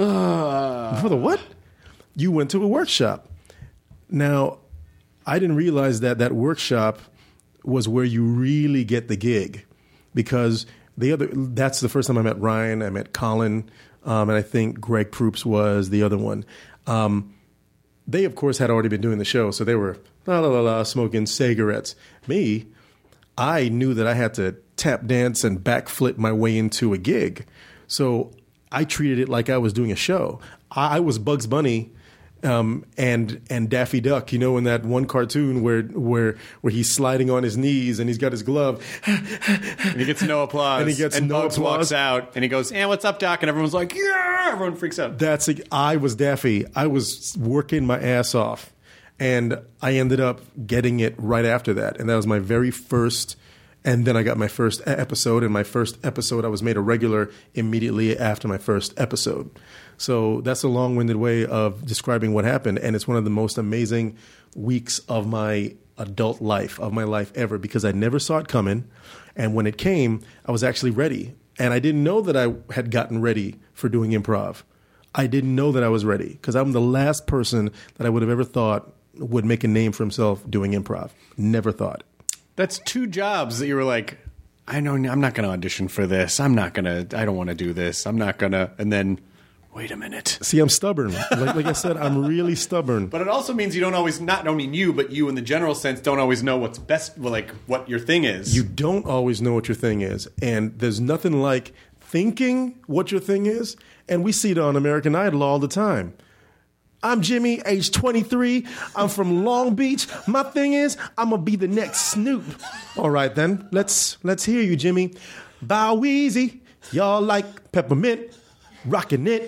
Uh. For the what? You went to a workshop. Now, I didn't realize that that workshop was where you really get the gig, because the other, that's the first time I met Ryan, I met Colin, um, and I think Greg Proops was the other one. Um, they, of course, had already been doing the show, so they were la la la la smoking cigarettes. Me, I knew that I had to tap dance and backflip my way into a gig, so I treated it like I was doing a show. I, I was Bugs Bunny um, and and Daffy Duck, you know, in that one cartoon where where where he's sliding on his knees and he's got his glove, and he gets no applause, and he gets and no Bugs applause. walks out, and he goes, "And hey, what's up, Doc?" And everyone's like, "Yeah!" Everyone freaks out. That's a, I was Daffy. I was working my ass off, and I ended up getting it right after that, and that was my very first. And then I got my first episode, and my first episode I was made a regular immediately after my first episode. So that's a long-winded way of describing what happened, and it's one of the most amazing weeks of my adult life, of my life ever, because I never saw it coming, and when it came, I was actually ready. And I didn't know that I had gotten ready for doing improv. I didn't know that I was ready because I'm the last person that I would have ever thought would make a name for himself doing improv. Never thought. That's two jobs that you were like, I know I'm not going to audition for this. I'm not going to, I don't want to do this. I'm not going to, and then, wait a minute. See, I'm stubborn. Like, like I said, I'm really stubborn. But it also means you don't always, not, I don't mean you, but you in the general sense don't always know what's best, well, like what your thing is. You don't always know what your thing is. And there's nothing like thinking what your thing is. And we see it on American Idol all the time. I'm Jimmy, age twenty-three. I'm from Long Beach. My thing is, I'm going to be the next Snoop. All right, then. Let's let's hear you, Jimmy. Bow Weezy. Y'all like peppermint. Rockin' it.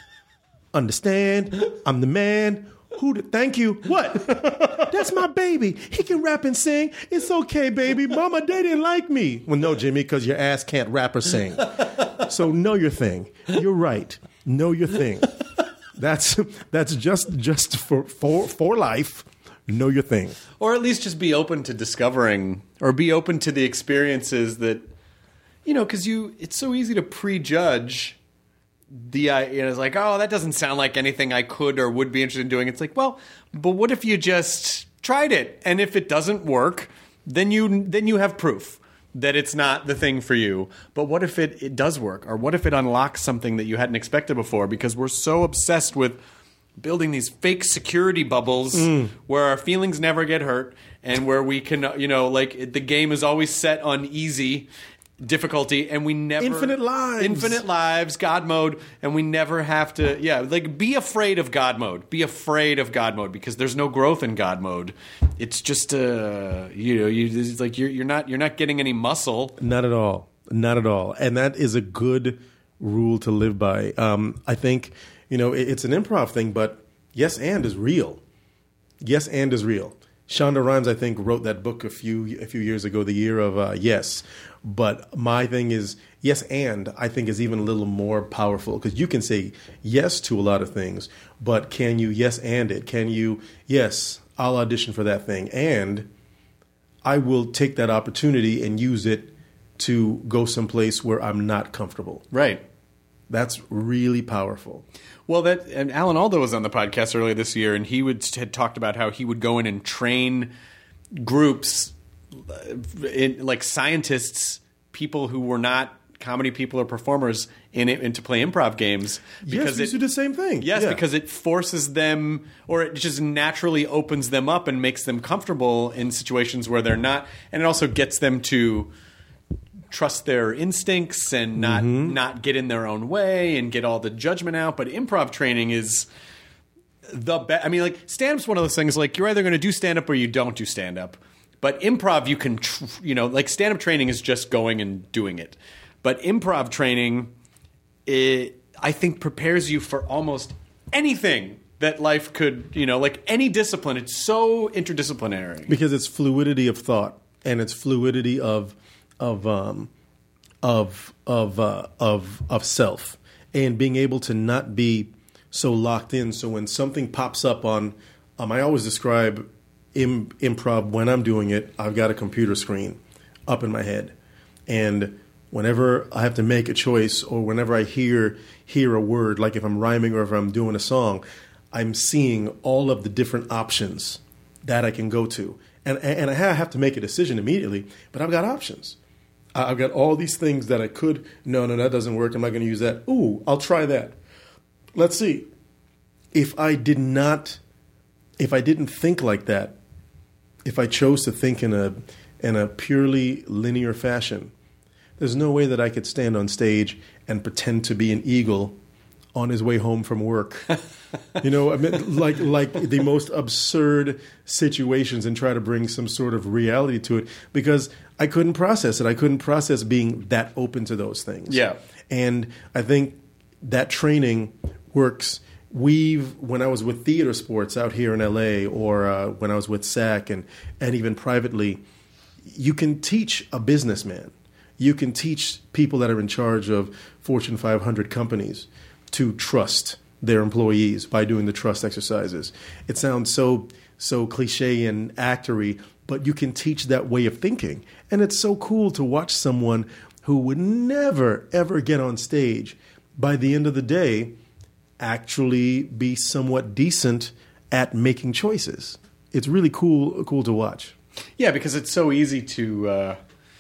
Understand? I'm the man. Who the, thank you. What? That's my baby. He can rap and sing. It's okay, baby. Mama, they didn't like me. Well, no, Jimmy, because your ass can't rap or sing. So know your thing. You're right. Know your thing. That's that's just just for, for for life. Know your thing. Or at least just be open to discovering, or be open to the experiences that, you know, because you, it's so easy to prejudge the, you know, it's like, oh, that doesn't sound like anything I could or would be interested in doing. It's like, well, but what if you just tried it? And if it doesn't work, then you then you have proof that it's not the thing for you. But what if it, it does work? Or what if it unlocks something that you hadn't expected before? Because we're so obsessed with building these fake security bubbles mm. where our feelings never get hurt and where we can, you know, like the game is always set on easy difficulty and we never... Infinite lives. Infinite lives, God mode, and we never have to... Yeah, like be afraid of God mode. Be afraid of God mode because there's no growth in God mode. It's just, uh, you know, you, it's like you're, you're, not, you're not getting any muscle. Not at all. Not at all. And that is a good rule to live by. Um, I think, you know, it, it's an improv thing, but yes and is real. Yes and is real. Shonda Rhimes, I think, wrote that book a few a few years ago, The Year of uh, Yes. But my thing is, yes and, I think, is even a little more powerful. Because you can say yes to a lot of things, but can you yes and it? Can you, yes, I'll audition for that thing, and I will take that opportunity and use it to go someplace where I'm not comfortable. Right. That's really powerful. Well, that and Alan Alda was on the podcast earlier this year, and he would had talked about how he would go in and train groups, in, like scientists, people who were not comedy people or performers, in it, and to play improv games. Because yes, we do the same thing. Yes, yeah. because it forces them, or it just naturally opens them up and makes them comfortable in situations where they're not, and it also gets them to trust their instincts and not mm-hmm. not get in their own way and get all the judgment out. But improv training is the best. I mean, like, stand-up's one of those things, like, you're either going to do stand-up or you don't do stand-up. But improv, you can, tr- you know, like, stand-up training is just going and doing it. But improv training, it, I think, prepares you for almost anything that life could, you know, like any discipline. It's so interdisciplinary. Because it's fluidity of thought, and it's fluidity of of um, of of uh, of of self, and being able to not be so locked in. So when something pops up on, um, I always describe im- improv when I'm doing it. I've got a computer screen up in my head, and whenever I have to make a choice, or whenever I hear hear a word, like if I'm rhyming or if I'm doing a song, I'm seeing all of the different options that I can go to, and and I have to make a decision immediately. But I've got options. I've got all these things that I could, no, no, that doesn't work. I'm not going to use that. Ooh, I'll try that. Let's see. If I did not, if I didn't think like that, if I chose to think in a in a purely linear fashion, there's no way that I could stand on stage and pretend to be an eagle on his way home from work. You know, I mean, like like the most absurd situations, and try to bring some sort of reality to it, because I couldn't process it. I couldn't process being that open to those things. Yeah. And I think that training works. We've, when I was with theater sports out here in L A, or uh, when I was with S A C, and, and even privately, you can teach a businessman, you can teach people that are in charge of Fortune five hundred companies to trust their employees by doing the trust exercises. It sounds so so cliche and actory, but you can teach that way of thinking. And it's so cool to watch someone who would never, ever get on stage, by the end of the day, actually be somewhat decent at making choices. It's really cool cool to watch. Yeah, because it's so easy to. Uh,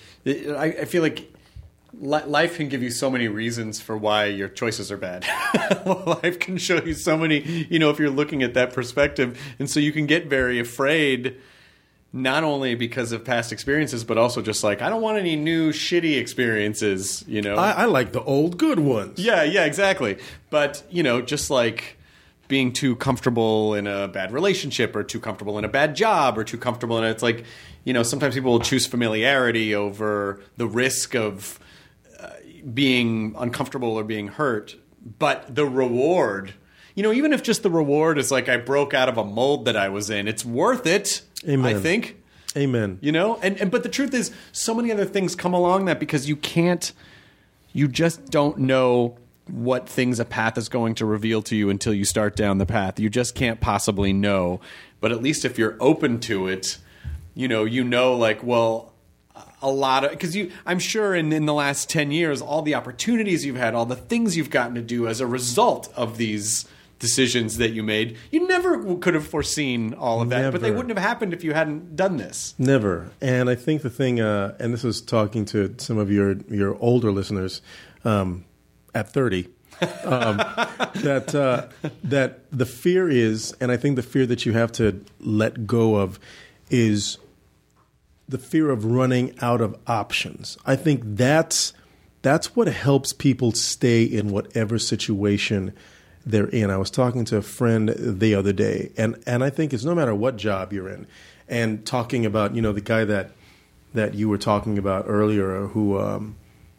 I, I feel like li- life can give you so many reasons for why your choices are bad. Life can show you so many, you know, if you're looking at that perspective, and so you can get very afraid. Not only because of past experiences, but also just like, I don't want any new shitty experiences, you know? I, I like the old good ones. Yeah, yeah, exactly. But, you know, just like being too comfortable in a bad relationship or too comfortable in a bad job or too comfortable in it. It's like, you know, sometimes people will choose familiarity over the risk of uh, being uncomfortable or being hurt. But the reward, you know, even if just the reward is like I broke out of a mold that I was in, it's worth it. Amen. I think. Amen. You know? And, and but the truth is, so many other things come along that because you can't, you just don't know what things a path is going to reveal to you until you start down the path. You just can't possibly know. But at least if you're open to it, you know, you know, like, well, a lot of, because you, I'm sure in, in the last ten years, all the opportunities you've had, all the things you've gotten to do as a result of these decisions that you made, you never could have foreseen all of that, Never. but they wouldn't have happened if you hadn't done this. Never. And I think the thing, uh, and this is talking to some of your, your older listeners um, at thirty, um, that uh, that the fear is, and I think the fear that you have to let go of is the fear of running out of options. I think that's that's what helps people stay in whatever situation they're in. I was talking to a friend the other day, and, and I think it's no matter what job you're in, and talking about, you know, the guy that that you were talking about earlier, who um,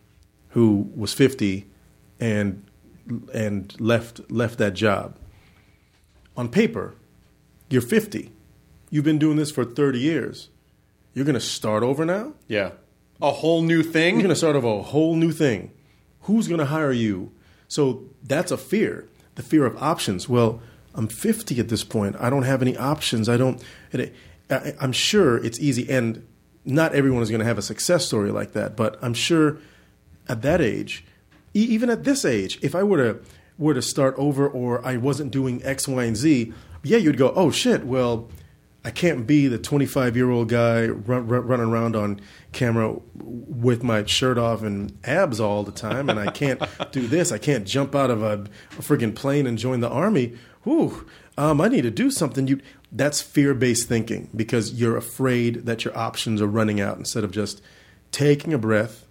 who was fifty and and left left that job. On paper, you're fifty. You've been doing this for thirty years. You're going to start over now? Yeah. A whole new thing? You're going to start over a whole new thing. Who's going to hire you? So that's a fear. The fear of options. Well, I'm fifty at this point. I don't have any options. I don't. It, I, I'm sure it's easy, and not everyone is going to have a success story like that. But I'm sure at that age, e- even at this age, if I were to were to start over, or I wasn't doing X, Y, and Z, yeah, you'd go, oh shit. Well, I can't be the twenty-five year old guy run, run, running around on camera with my shirt off and abs all the time, and I can't do this. I can't jump out of a, a friggin' plane and join the army. Whew, um, I need to do something. You, that's fear-based thinking, because you're afraid that your options are running out, instead of just taking a breath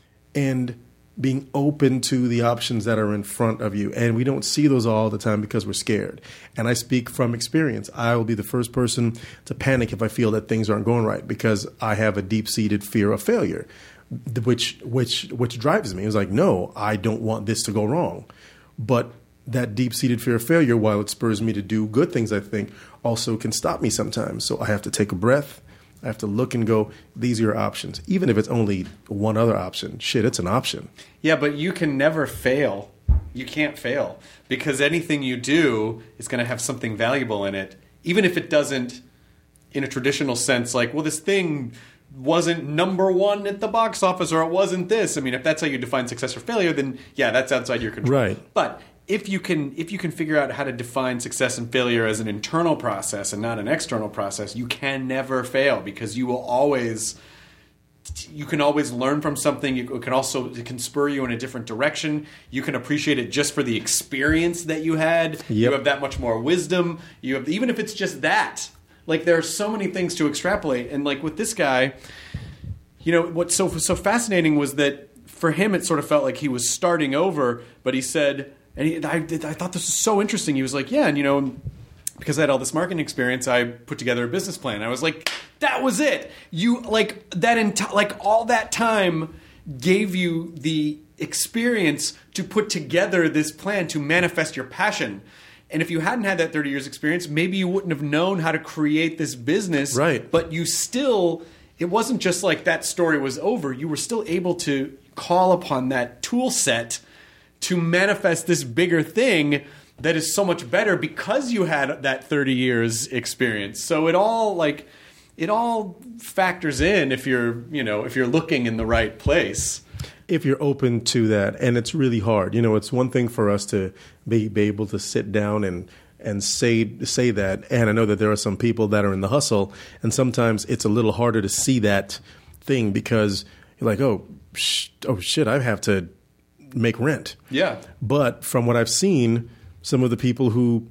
and being open to the options that are in front of you. And we don't see those all the time because we're scared. And I speak from experience. I will be the first person to panic if I feel that things aren't going right, because I have a deep-seated fear of failure, which which which drives me. It's like, no, I don't want this to go wrong. But that deep-seated fear of failure, while it spurs me to do good things, I think, also can stop me sometimes. So I have to take a breath. I have to look and go, these are your options. Even if it's only one other option. Shit, it's an option. Yeah, but you can never fail. You can't fail. Because anything you do is going to have something valuable in it. Even if it doesn't, in a traditional sense, like, well, this thing wasn't number one at the box office, or it wasn't this. I mean, if that's how you define success or failure, then yeah, that's outside your control. Right. But if you can if you can figure out how to define success and failure as an internal process and not an external process, you can never fail, because you will always you can always learn from something. You can also it can spur you in a different direction. You can appreciate it just for the experience that you had. Yep. You have that much more wisdom. You have, even if it's just that. Like, there are so many things to extrapolate, and like with this guy, you know, what's so so fascinating was that for him it sort of felt like he was starting over, but he said. And he, I, I thought this was so interesting. He was like, yeah, and you know, because I had all this marketing experience, I put together a business plan. I was like, that was it. You, like, that enti- like all that time gave you the experience to put together this plan to manifest your passion. And if you hadn't had that thirty years experience, maybe you wouldn't have known how to create this business. Right. But you still, it wasn't just like that story was over. You were still able to call upon that tool set to manifest this bigger thing that is so much better because you had that thirty years experience. So it all like it all factors in if you're, you know, if you're looking in the right place. if you're open to that. And it's really hard. You know, it's one thing for us to be, be able to sit down and and say say that. And I know that there are some people that are in the hustle, and sometimes it's a little harder to see that thing because you're like, oh, sh- oh shit, I have to make rent. Yeah. But from what I've seen, some of the people who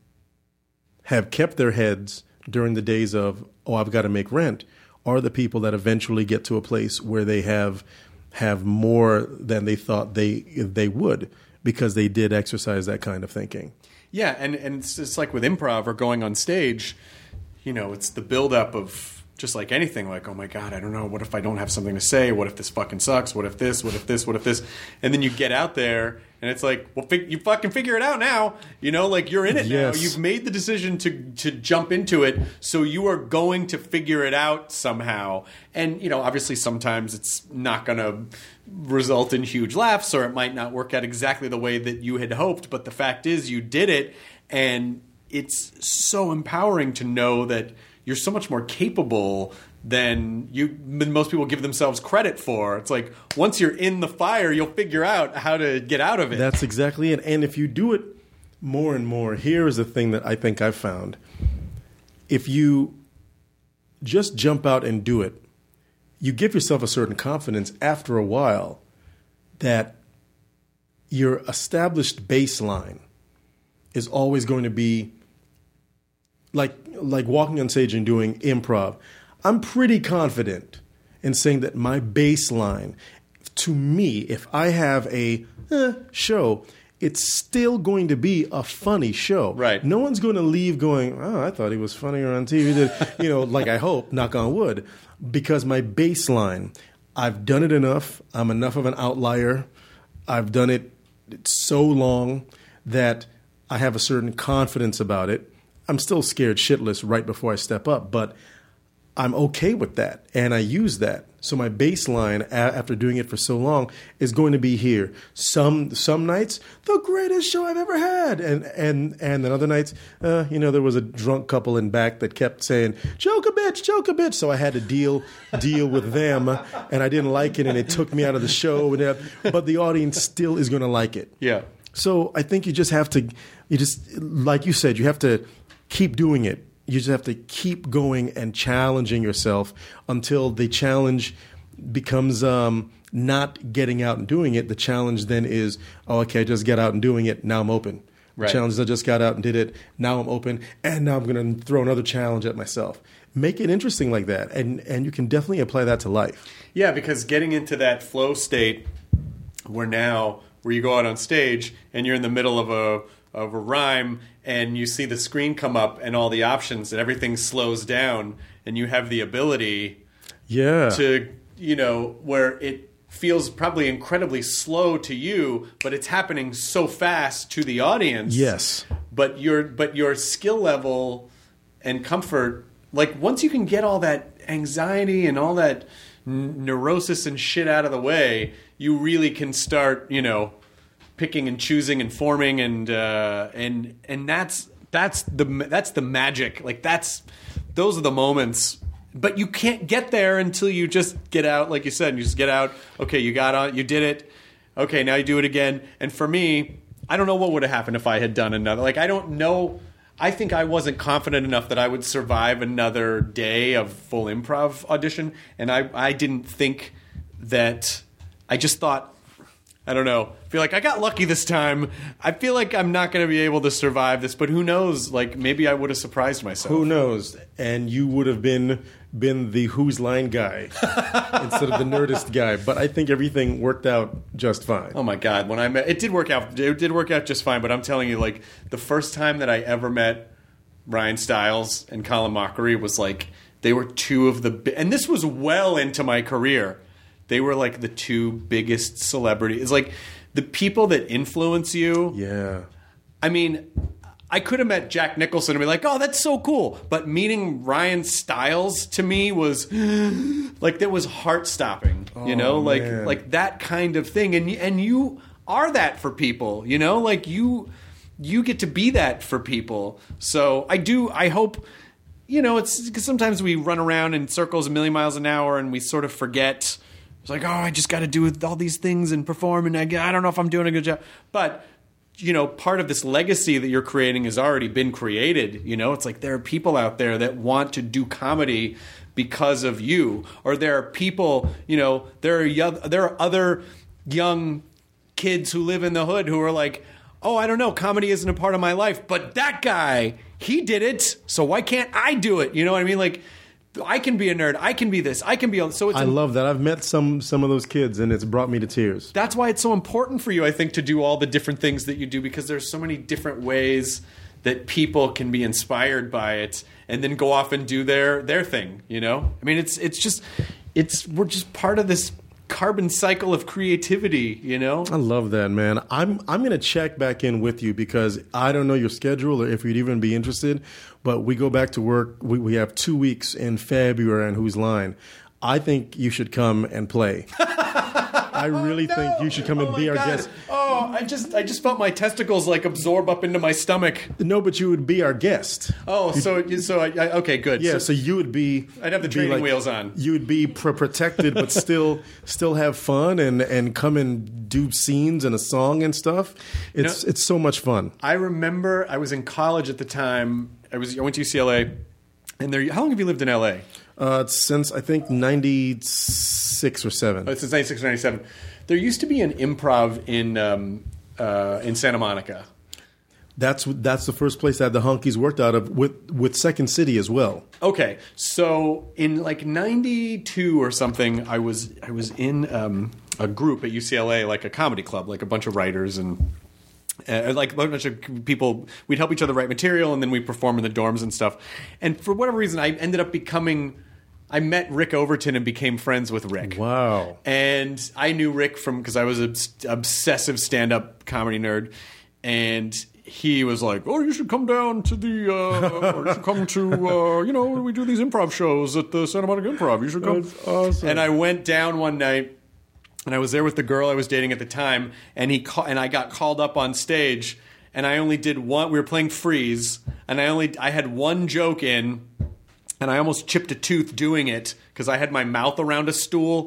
have kept their heads during the days of, oh, I've got to make rent, are the people that eventually get to a place where they have have more than they thought they they would because they did exercise that kind of thinking. Yeah, and, and it's just like with improv or going on stage, you know, it's the buildup of just like anything, like, oh my God, I don't know, what if I don't have something to say? What if this fucking sucks? What if this? What if this? What if this? And then you get out there and it's like, well, fig- you fucking figure it out now. You know, like you're in it Yes. now. You've made the decision to to jump into it, so you are going to figure it out somehow. And, you know, obviously sometimes it's not going to result in huge laughs, or it might not work out exactly the way that you had hoped. But the fact is you did it, and it's so empowering to know that you're so much more capable than you than most people give themselves credit for. It's like once you're in the fire, you'll figure out how to get out of it. That's exactly it. And if you do it more and more, here is the thing that I think I've found. If you just jump out and do it, you give yourself a certain confidence after a while that your established baseline is always going to be like like walking on stage and doing improv. I'm pretty confident in saying that my baseline, to me, if I have a eh, show, it's still going to be a funny show. Right. No one's going to leave going, oh, I thought he was funnier on T V. You know, like I hope, knock on wood, because my baseline, I've done it enough. I'm enough of an outlier. I've done it so long that I have a certain confidence about it. I'm still scared shitless right before I step up, but I'm okay with that, and I use that. So my baseline, a- after doing it for so long, is going to be here. Some some nights, the greatest show I've ever had, and and and then other nights, uh, you know, there was a drunk couple in back that kept saying, "Joke a bitch, joke a bitch." So I had to deal deal with them, and I didn't like it, and it took me out of the show. And but the audience still is going to like it. Yeah. So I think you just have to, you just like you said, you have to keep doing it. You just have to keep going and challenging yourself until the challenge becomes um, not getting out and doing it. The challenge then is, oh, okay, I just got out and doing it. Now I'm open. Right. The challenge is I just got out and did it. Now I'm open. And now I'm going to throw another challenge at myself. Make it interesting like that. And, and you can definitely apply that to life. Yeah, because getting into that flow state where now, where you go out on stage and you're in the middle of a of a rhyme and you see the screen come up and all the options and everything slows down and you have the ability Yeah. to, you know, where it feels probably incredibly slow to you, but it's happening so fast to the audience. Yes. But your but your skill level and comfort, like once you can get all that anxiety and all that n- neurosis and shit out of the way, you really can start, you know, picking and choosing and forming, and uh, and and that's that's the that's the magic. Like that's those are the moments. But you can't get there until you just get out, like you said. You just get out. Okay, you got on. You did it. Okay, now you do it again. And for me, I don't know what would have happened if I had done another. Like I don't know. I think I wasn't confident enough that I would survive another day of full improv audition, and I I didn't think that. I just thought. I don't know. I feel like I got lucky this time. I feel like I'm not going to be able to survive this, but who knows? Like maybe I would have surprised myself. Who knows? And you would have been been the whose line guy instead of the nerdist guy. But I think everything worked out just fine. Oh my God! When I met, it did work out. It did work out just fine. But I'm telling you, like the first time that I ever met Ryan Stiles and Colin Mockery was like they were two of the, and this was well into my career. They were like the two biggest celebrities. It's like the people that influence you. Yeah. I mean, I could have met Jack Nicholson and be like, oh, that's so cool. But meeting Ryan Stiles to me was like, that was heart stopping, you Oh, know, like, man. like that kind of thing. And, and you are that for people, you know, like you, you get to be that for people. So I do, I hope, you know, it's because sometimes we run around in circles a million miles an hour and we sort of forget It's like, oh, I just got to do all these things and perform, and I, I don't know if I'm doing a good job. But, you know, part of this legacy that you're creating has already been created. You know, it's like there are people out there that want to do comedy because of you. Or there are people, you know, there are, young, there are other young kids who live in the hood who are like, oh, I don't know, comedy isn't a part of my life, but that guy, he did it, so why can't I do it? You know what I mean? Like, I can be a nerd. I can be this. I can be. So it's. I love that. I've met some some of those kids, and it's brought me to tears. That's why it's so important for you, I think, to do all the different things that you do, because there's so many different ways that people can be inspired by it, and then go off and do their their thing. You know, I mean, it's it's just it's we're just part of this carbon cycle of creativity. You know, I love that, man. I'm I'm going to check back in with you because I don't know your schedule or if you'd even be interested. But we go back to work. We, we have two weeks in February on Whose Line. I think you should come and play. I really oh, no. think you should come and oh be our God. guest. Oh, I just I just felt my testicles like absorb up into my stomach. No, but you would be our guest. Oh, so so I, I, okay, good. Yeah, so, so you would be. I'd have the be training like, wheels on. You would be pr- protected, but still still have fun and, and come and do scenes and a song and stuff. It's You know, it's so much fun. I remember I was in college at the time. I was I went to U C L A, and there. How long have you lived in L A? Uh, since I think ninety-six or seven. Oh, since ninety-six or ninety-seven. There used to be an improv in um, uh, in Santa Monica. That's that's the first place that the Honkies worked out of with with Second City as well. Okay, so in like ninety-two or something, I was I was in um, a group at U C L A, like a comedy club, like a bunch of writers and uh, like a bunch of people. We'd help each other write material, and then we perform in the dorms and stuff. And for whatever reason, I ended up becoming. I met Rick Overton and became friends with Rick. Wow. And I knew Rick from because I was an obsessive stand-up comedy nerd. And he was like, oh, you should come down to the, uh, or you should come to, uh, you know, we do these improv shows at the Santa Monica Improv. You should come. That's awesome. And I went down one night, and I was there with the girl I was dating at the time, and he ca- and I got called up on stage, and I only did one, we were playing Freeze, and I only, I had one joke in, and I almost chipped a tooth doing it because I had my mouth around a stool,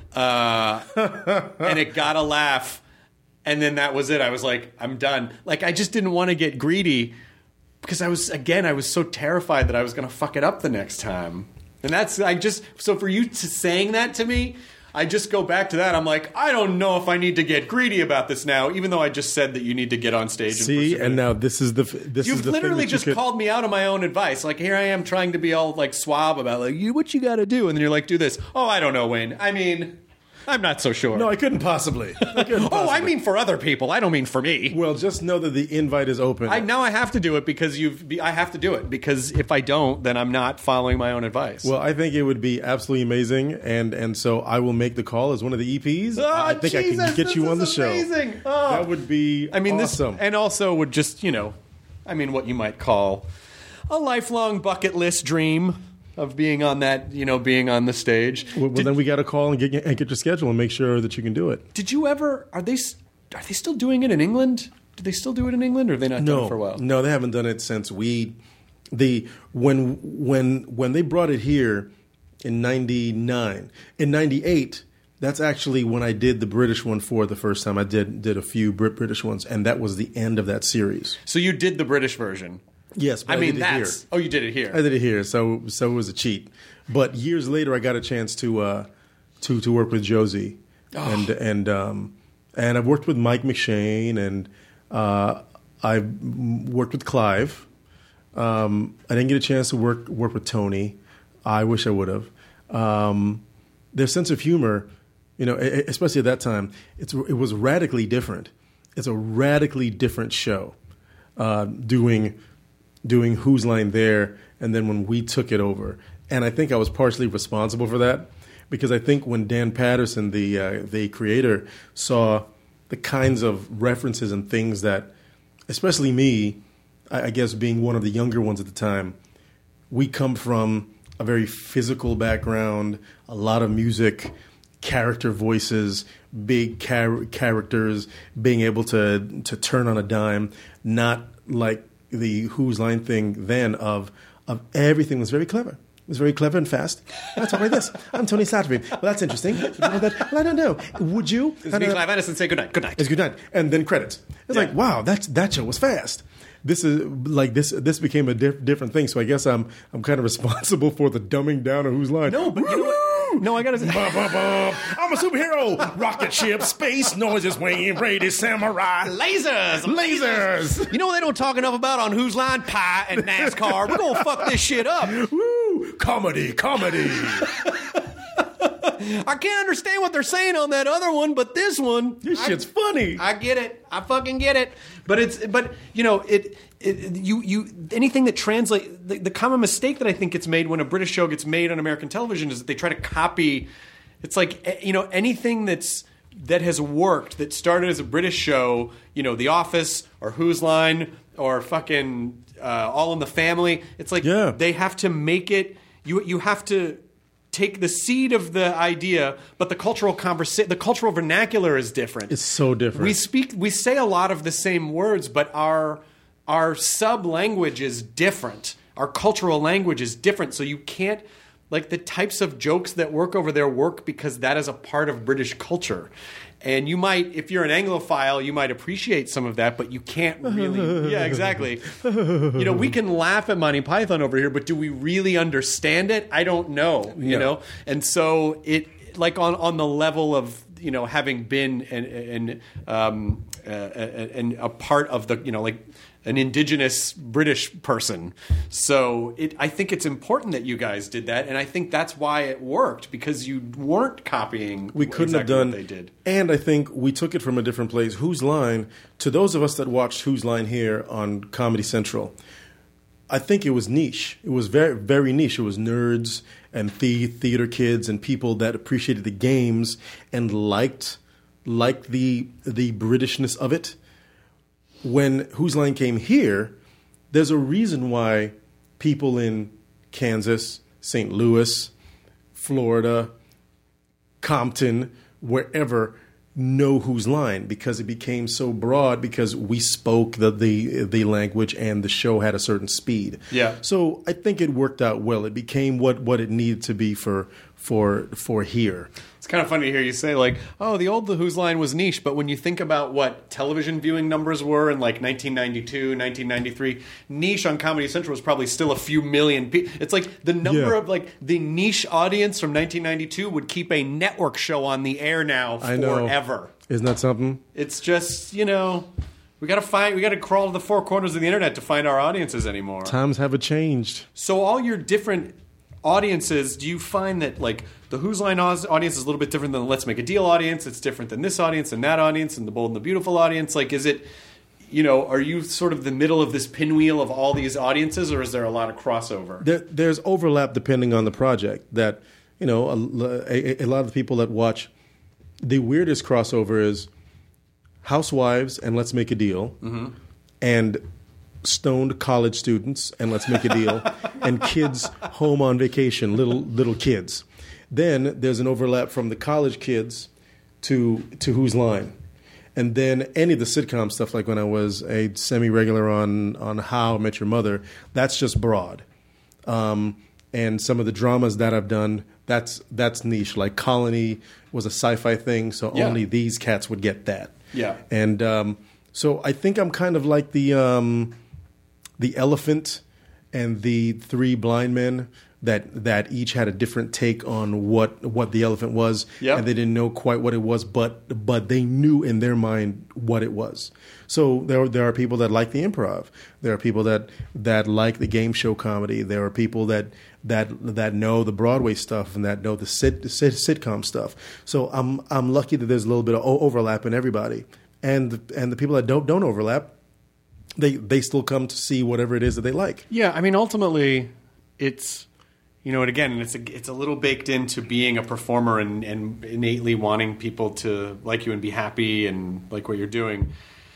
uh, and it got a laugh. And then that was it. I was like, I'm done. Like, I just didn't want to get greedy because I was, again, I was so terrified that I was going to fuck it up the next time. And that's, I just, so for you to saying that to me, I just go back to that. I'm like, I don't know if I need to get greedy about this now, even though I just said that you need to get on stage. See, and, and now this is the this You've is the literally thing that just you could, called me out on my own advice. Like, here I am trying to be all like suave about like, you, what you got to do, and then you're like, do this. Oh, I don't know, Wayne. I mean, I'm not so sure. No, I couldn't possibly. I couldn't oh, possibly. I mean for other people. I don't mean for me. Well, just know that the invite is open. I now I have to do it because you've. I have to do it because if I don't, then I'm not following my own advice. Well, I think it would be absolutely amazing, and and so I will make the call as one of the E Ps. Oh, I think Jesus, I can get this you on the is show. amazing. Oh. That would be. I mean, awesome. this and also would just you know, I mean, what you might call a lifelong bucket list dream of being on that, you know, being on the stage. Well, well did, then we got to call and get and get your schedule and make sure that you can do it. Did you ever? Are they? Are they still doing it in England? Do they still do it in England, or have they not No, done it for a while? no, they haven't done it since we the when when when they brought it here in ninety-nine. In ninety-eight, that's actually when I did the British one for the first time. I did did a few Brit British ones, and that was the end of that series. So you did the British version. Yes, but I I, mean did it that's. here. Oh, you did it here. I did it here, so so it was a cheat. But years later, I got a chance to uh, to to work with Josie, Oh. and and um, and I've worked with Mike McShane, and uh, I've worked with Clive. Um, I didn't get a chance to work work with Tony. I wish I would have. Um, their sense of humor, you know, especially at that time, it's it was radically different. It's a radically different show. Uh, doing doing Whose Line there, and then when we took it over, and I think I was partially responsible for that because I think when Dan Patterson, the uh, the creator, saw the kinds of references and things that, especially me, I, I guess being one of the younger ones at the time, we come from a very physical background, a lot of music, character voices, big char- characters, being able to to turn on a dime, not like the Whose Line thing then of of everything was very clever. It was very clever and fast. I talk like this. I'm Tony Satterfield. Well, that's interesting. You know that? Well, I don't know. Would you? It's me, Clive Anderson, say good night. Good night. It's good night. And then credits. It's Yeah. like, wow, that's, that show was fast. This is like this. This became a diff- different thing. So I guess I'm I'm kind of responsible for the dumbing down of Whose Line. No, but you know what? No, I gotta say. Ba, ba, ba. I'm a superhero. Rocket ship, space noises, Wayne Brady, samurai, Lasers! lasers. You know what they don't talk enough about on Whose Line? Pie and NASCAR. We're gonna fuck this shit up. Woo! Comedy, comedy. I can't understand what they're saying on that other one, but this one, This I- shit's funny. I get it. I fucking get it. But it's but you know it. it you you anything that translate the, the common mistake that I think gets made when a British show gets made on American television is that they try to copy. It's like eh, you know anything that's that has worked that started as a British show. You know, The Office or Whose Line or fucking uh, All in the Family. It's like Yeah. they have to make it. You you have to take the seed of the idea, but the cultural conversa- the cultural vernacular is different. It's so different. We speak, we say a lot of the same words, but our our sub language is different. Our cultural language is different, so you can't like the types of jokes that work over there work because that is a part of British culture. And you might, if you're an Anglophile, you might appreciate some of that, but you can't really. Yeah, exactly. You know, we can laugh at Monty Python over here, but do we really understand it? I don't know. You Yeah. know, and so it, like on on the level of you know having been and and um uh, and a part of the you know like an indigenous British person. So it, I think it's important that you guys did that, and I think that's why it worked because you weren't copying. We couldn't exactly have done. what they did. And I think we took it from a different place. Whose Line, to those of us that watched Whose Line here on Comedy Central, I think it was niche. It was very, very niche. It was nerds and the theater kids and people that appreciated the games and liked liked the the Britishness of it. When Whose Line came here, there's a reason why people in Kansas, Saint Louis, Florida, Compton, wherever know Whose Line, because it became so broad because we spoke the, the the language and the show had a certain speed. Yeah. So I think it worked out well. It became what, what it needed to be for for for here. It's kind of funny to hear you say, like, oh, the old The Whose Line was niche, but when you think about what television viewing numbers were in, like, nineteen ninety-two, nineteen ninety-three, niche on Comedy Central was probably still a few million people. It's like the number Yeah. of, like, the niche audience from nineteen ninety-two would keep a network show on the air now I know. forever. Isn't that something? It's just, you know, we gotta find, we gotta crawl to the four corners of the internet to find our audiences anymore. Times haven't changed. So all your different audiences, do you find that like the Whose Line aus- audience is a little bit different than the Let's Make a Deal audience? It's different than this audience and that audience and the Bold and the Beautiful audience. Like, is it, you know, are you sort of the middle of this pinwheel of all these audiences, or is there a lot of crossover? There, there's overlap depending on the project. That you know, a, a, a lot of the people that watch, the weirdest crossover is Housewives and Let's Make a Deal, Mm-hmm. and stoned college students and Let's Make a Deal, and kids home on vacation, little little kids. Then there's an overlap from the college kids to to Whose Line. And then any of the sitcom stuff, like when I was a semi-regular on, on How I Met Your Mother, that's just broad. Um, and some of the dramas that I've done, that's that's niche. Like Colony was a sci-fi thing, so Yeah. only these cats would get that. Yeah. And um, so I think I'm kind of like the um, the elephant and the three blind men that that each had a different take on what what the elephant was, Yep. and they didn't know quite what it was, but but they knew in their mind what it was. So there there are people that like the improv. There are people that that like the game show comedy. There are people that that that know the Broadway stuff and that know the sit, sit sitcom stuff. So I'm I'm lucky that there's a little bit of o- overlap in everybody, and the, and the people that don't don't overlap, they they still come to see whatever it is that they like. Yeah, I mean, ultimately, it's, you know, and again, it's a, it's a little baked into being a performer and, and innately wanting people to like you and be happy and like what you're doing.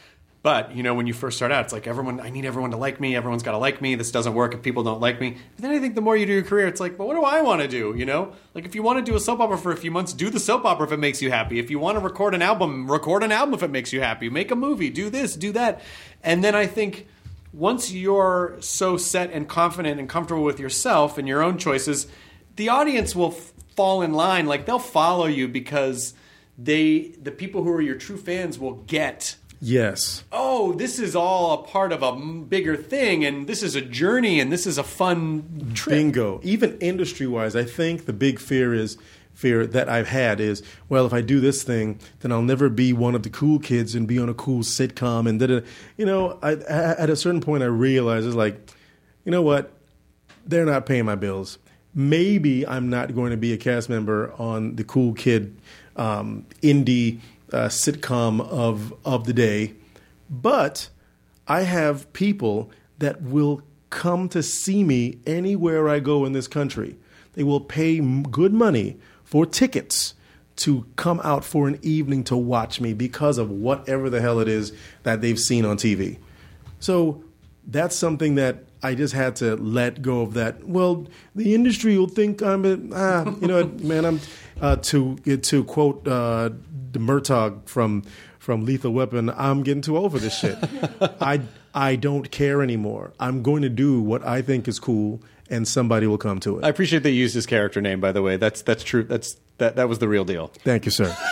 But, you know, when you first start out, it's like everyone, I need everyone to like me. Everyone's got to like me. This doesn't work if people don't like me. But then I think the more you do your career, it's like, well, what do I want to do? You know, like if you want to do a soap opera for a few months, do the soap opera if it makes you happy. If you want to record an album, record an album if it makes you happy. Make a movie, do this, do that. And then I think once you're so set and confident and comfortable with yourself and your own choices, the audience will f- fall in line. Like, they'll follow you because they, the people who are your true fans will get, yes, oh, this is all a part of a m- bigger thing, and this is a journey, and this is a fun trip. Bingo. Even industry-wise, I think the big fear is fear that I've had is, well, if I do this thing, then I'll never be one of the cool kids and be on a cool sitcom. And da-da. You know, I, at a certain point, I realized it's like, you know what? They're not paying my bills. Maybe I'm not going to be a cast member on the cool kid um, indie uh, sitcom of of the day, but I have people that will come to see me anywhere I go in this country. They will pay m- good money for tickets to come out for an evening to watch me because of whatever the hell it is that they've seen on T V. So that's something that I just had to let go of that. Well, the industry will think I'm a, ah, you know what, man, I'm, uh, to to quote uh, Murtaugh from from Lethal Weapon, I'm getting too old for this shit. I, I don't care anymore. I'm going to do what I think is cool, and somebody will come to it. I appreciate that you used his character name, by the way. That's that's true. That's that that was the real deal. Thank you, sir.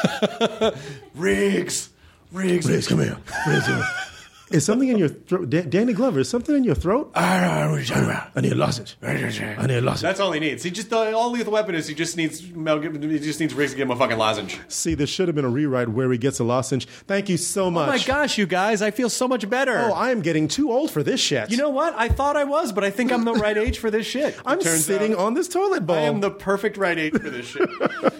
Riggs. Riggs. Riggs, come here. Riggs, come here. Is something in your throat? Da- Danny Glover, is something in your throat? I don't know what you're talking about. I need a lozenge. I need a lozenge. That's all he needs. He just uh, all Lethal Weapon is he just needs Mel Gibson, he just needs Riggs to give him a fucking lozenge. See, there should have been a rewrite where he gets a lozenge. Thank you so much. Oh my gosh, you guys, I feel so much better. Oh, I am getting too old for this shit. You know what? I thought I was, but I think I'm the right age for this shit. I'm sitting out, on this toilet bowl. I am the perfect right age for this shit.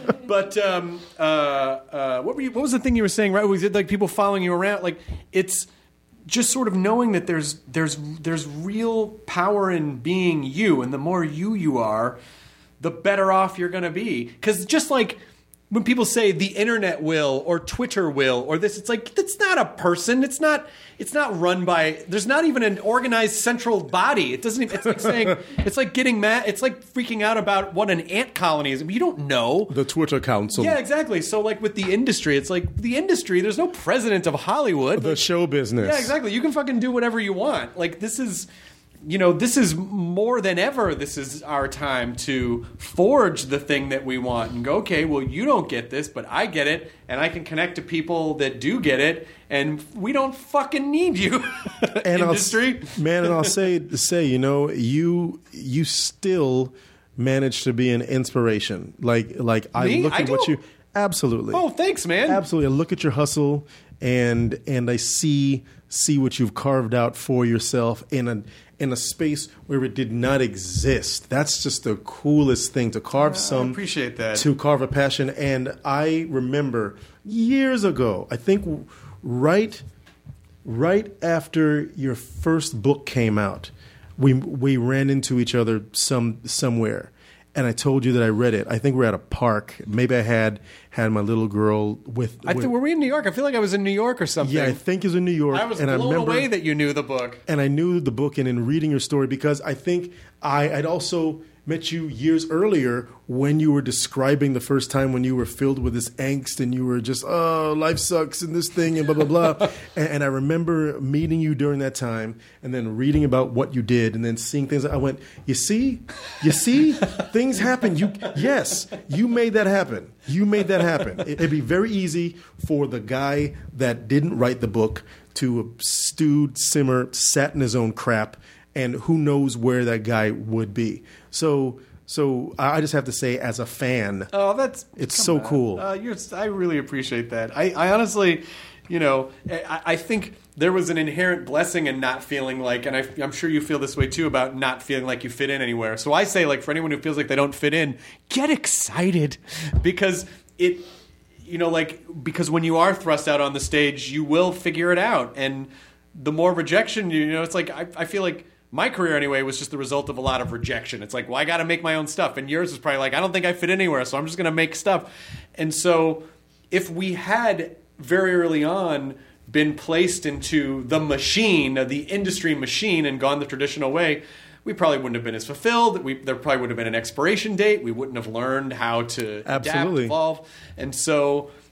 But um, uh, uh, what were you, what was the thing you were saying? Right? Was it like people following you around? Like it's just sort of knowing that there's there's there's real power in being you, and the more you you are, the better off you're going to be. Because just like when people say the internet will or Twitter will or this, it's like that's not a person. It's not. It's not run by. There's not even an organized central body. It doesn't. Even, it's like saying. It's like getting mad. It's like freaking out about what an ant colony is. You don't know. The Twitter Council. Yeah, exactly. So like with the industry, it's like the industry. There's no president of Hollywood. The show business. Yeah, exactly. You can fucking do whatever you want. Like this is. You know, this is more than ever, this is our time to forge the thing that we want and go, okay, well, you don't get this, but I get it, and I can connect to people that do get it, and we don't fucking need you, and industry. I'll, man, and I'll say, say, you know, you you still manage to be an inspiration. Like, like I Me? look I at what do? you... Absolutely. Oh, thanks, man. Absolutely. I look at your hustle, and and I see see what you've carved out for yourself in a in a space where it did not exist. That's just the coolest thing, to carve I some... appreciate that. To carve a passion. And I remember years ago, I think right, right after your first book came out, we we ran into each other some somewhere. And I told you that I read it. I think we're at a park. Maybe I had had my little girl with... I with think, were we in New York? I feel like I was in New York or something. Yeah, I think it was in New York. I was and blown I remember, away that you knew the book. And I knew the book, and in reading your story, because I think I, I'd also met you years earlier when you were describing the first time when you were filled with this angst and you were just, oh, life sucks and this thing and blah, blah, blah. and, and I remember meeting you during that time and then reading about what you did and then seeing things. I went, you see? You see? Things happen. You Yes, you made that happen. You made that happen. It'd be very easy for the guy that didn't write the book to stewed, simmer, sat in his own crap, and who knows where that guy would be. So, so I just have to say, as a fan, oh, that's it's so on. cool. Uh, you're, I really appreciate that. I, I honestly, you know, I, I think there was an inherent blessing in not feeling like, and I, I'm sure you feel this way too, about not feeling like you fit in anywhere. So I say, like, for anyone who feels like they don't fit in, get excited, because it, you know, like, because when you are thrust out on the stage, you will figure it out, and the more rejection, you know, it's like I, I feel like. My career, anyway, was just the result of a lot of rejection. It's like, well, I got to make my own stuff. And yours is probably like, I don't think I fit anywhere, so I'm just going to make stuff. And so if we had very early on been placed into the machine, the industry machine, and gone the traditional way, we probably wouldn't have been as fulfilled. We, there probably would have been an expiration date. We wouldn't have learned how to Absolutely. adapt, evolve. And so...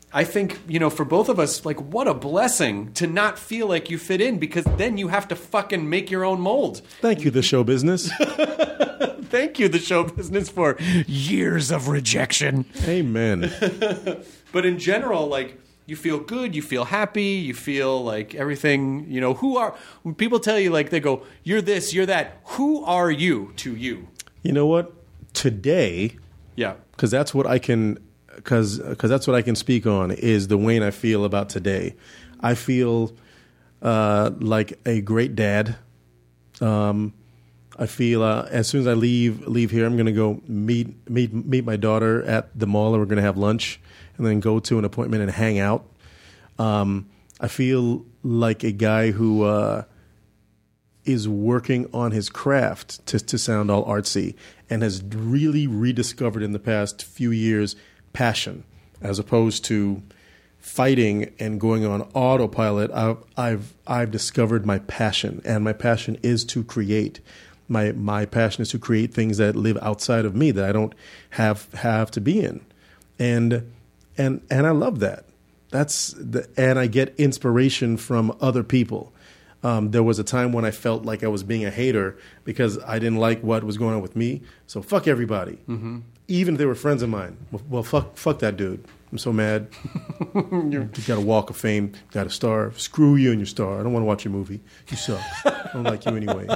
I think, you know, for both of us, like, what a blessing to not feel like you fit in, because then you have to fucking make your own mold. Thank you, the show business. Thank you, the show business, for years of rejection. Amen. But in general, like, you feel good, you feel happy, you feel like everything, you know, who are, when people tell you, like, they go, you're this, you're that, who are you to you? You know what? Today, Yeah. because that's what I can, because because that's what I can speak on, is the Wayne I feel about today. I feel uh, like a great dad. Um, I feel uh, as soon as I leave leave here, I'm going to go meet meet meet my daughter at the mall, and we're going to have lunch, and then go to an appointment and hang out. Um, I feel like a guy who uh, is working on his craft to to sound all artsy, and has really rediscovered in the past few years passion, as opposed to fighting and going on autopilot. I've I've I've discovered my passion, and my passion is to create. My my passion is to create things that live outside of me, that I don't have have to be in, and and and I love that. That's the, and I get inspiration from other people. Um, there was a time when I felt like I was being a hater because I didn't like what was going on with me. So fuck everybody, mm-hmm. even if they were friends of mine. Well, well, fuck fuck that dude. I'm so mad. You got a walk of fame, got a star. Screw you and your star. I don't want to watch your movie. You suck. I don't like you anyway.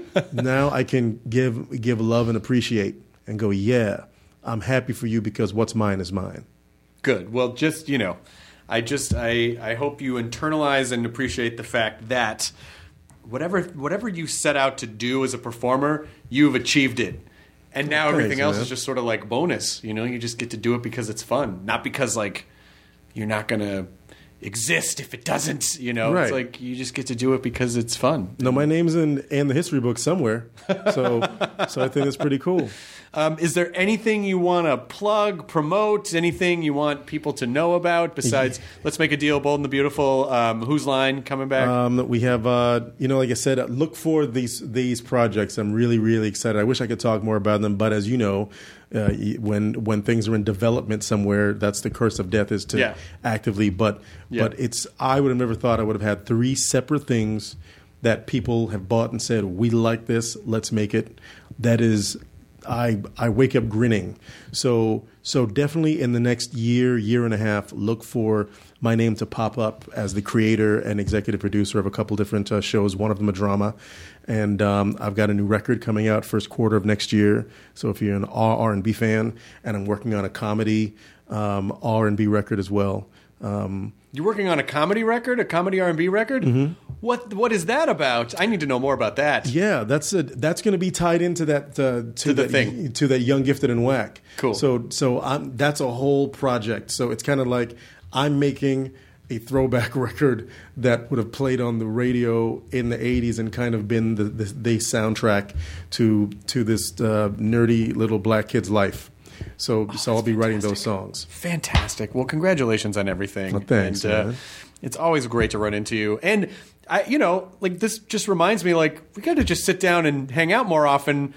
Now I can give give love and appreciate and go, yeah, I'm happy for you because what's mine is mine. Good. Well, just, you know, I just I, I hope you internalize and appreciate the fact that whatever whatever you set out to do as a performer, you've achieved it. And now Thanks, everything else man. is just sort of like bonus, you know? You just get to do it because it's fun, not because, like, you're not going to exist if it doesn't, you know? Right. It's like you just get to do it because it's fun. No, my name's in, in the history book somewhere, so so I think it's pretty cool. Um, is there anything you want to plug, promote, anything you want people to know about besides Let's Make a Deal, Bold and the Beautiful, um, Whose Line coming back? Um, we have, uh, you know, like I said, look for these these projects. I'm really, really excited. I wish I could talk more about them, but as you know, uh, when when things are in development somewhere, that's the curse of death, is to Yeah. actively. But Yeah. but it's I would have never thought I would have had three separate things that people have bought and said, we like this, let's make it. That is. I I wake up grinning. So so definitely in the next year, year and a half, look for my name to pop up as the creator and executive producer of a couple different uh, shows, one of them a drama. And um, I've got a new record coming out first quarter of next year. So if you're an R and B fan, and I'm working on a comedy um, R and B record as well. Um, You're working on a comedy record, a comedy R and B record? Mm-hmm. What What is that about? I need to know more about that. Yeah, that's a, that's going to be tied into that uh, to, To the that, thing. to that Young, Gifted, and Whack. Cool. So so I'm, that's a whole project. So it's kind of like I'm making a throwback record that would have played on the radio in the eighties and kind of been the the, the soundtrack to to this uh, nerdy little black kid's life. So, Oh, so I'll be writing those songs. Fantastic. Well, congratulations on everything. Well, thanks, and, uh, man. It's always great to run into you. And, I, you know, like this just reminds me, like, we got to just sit down and hang out more often,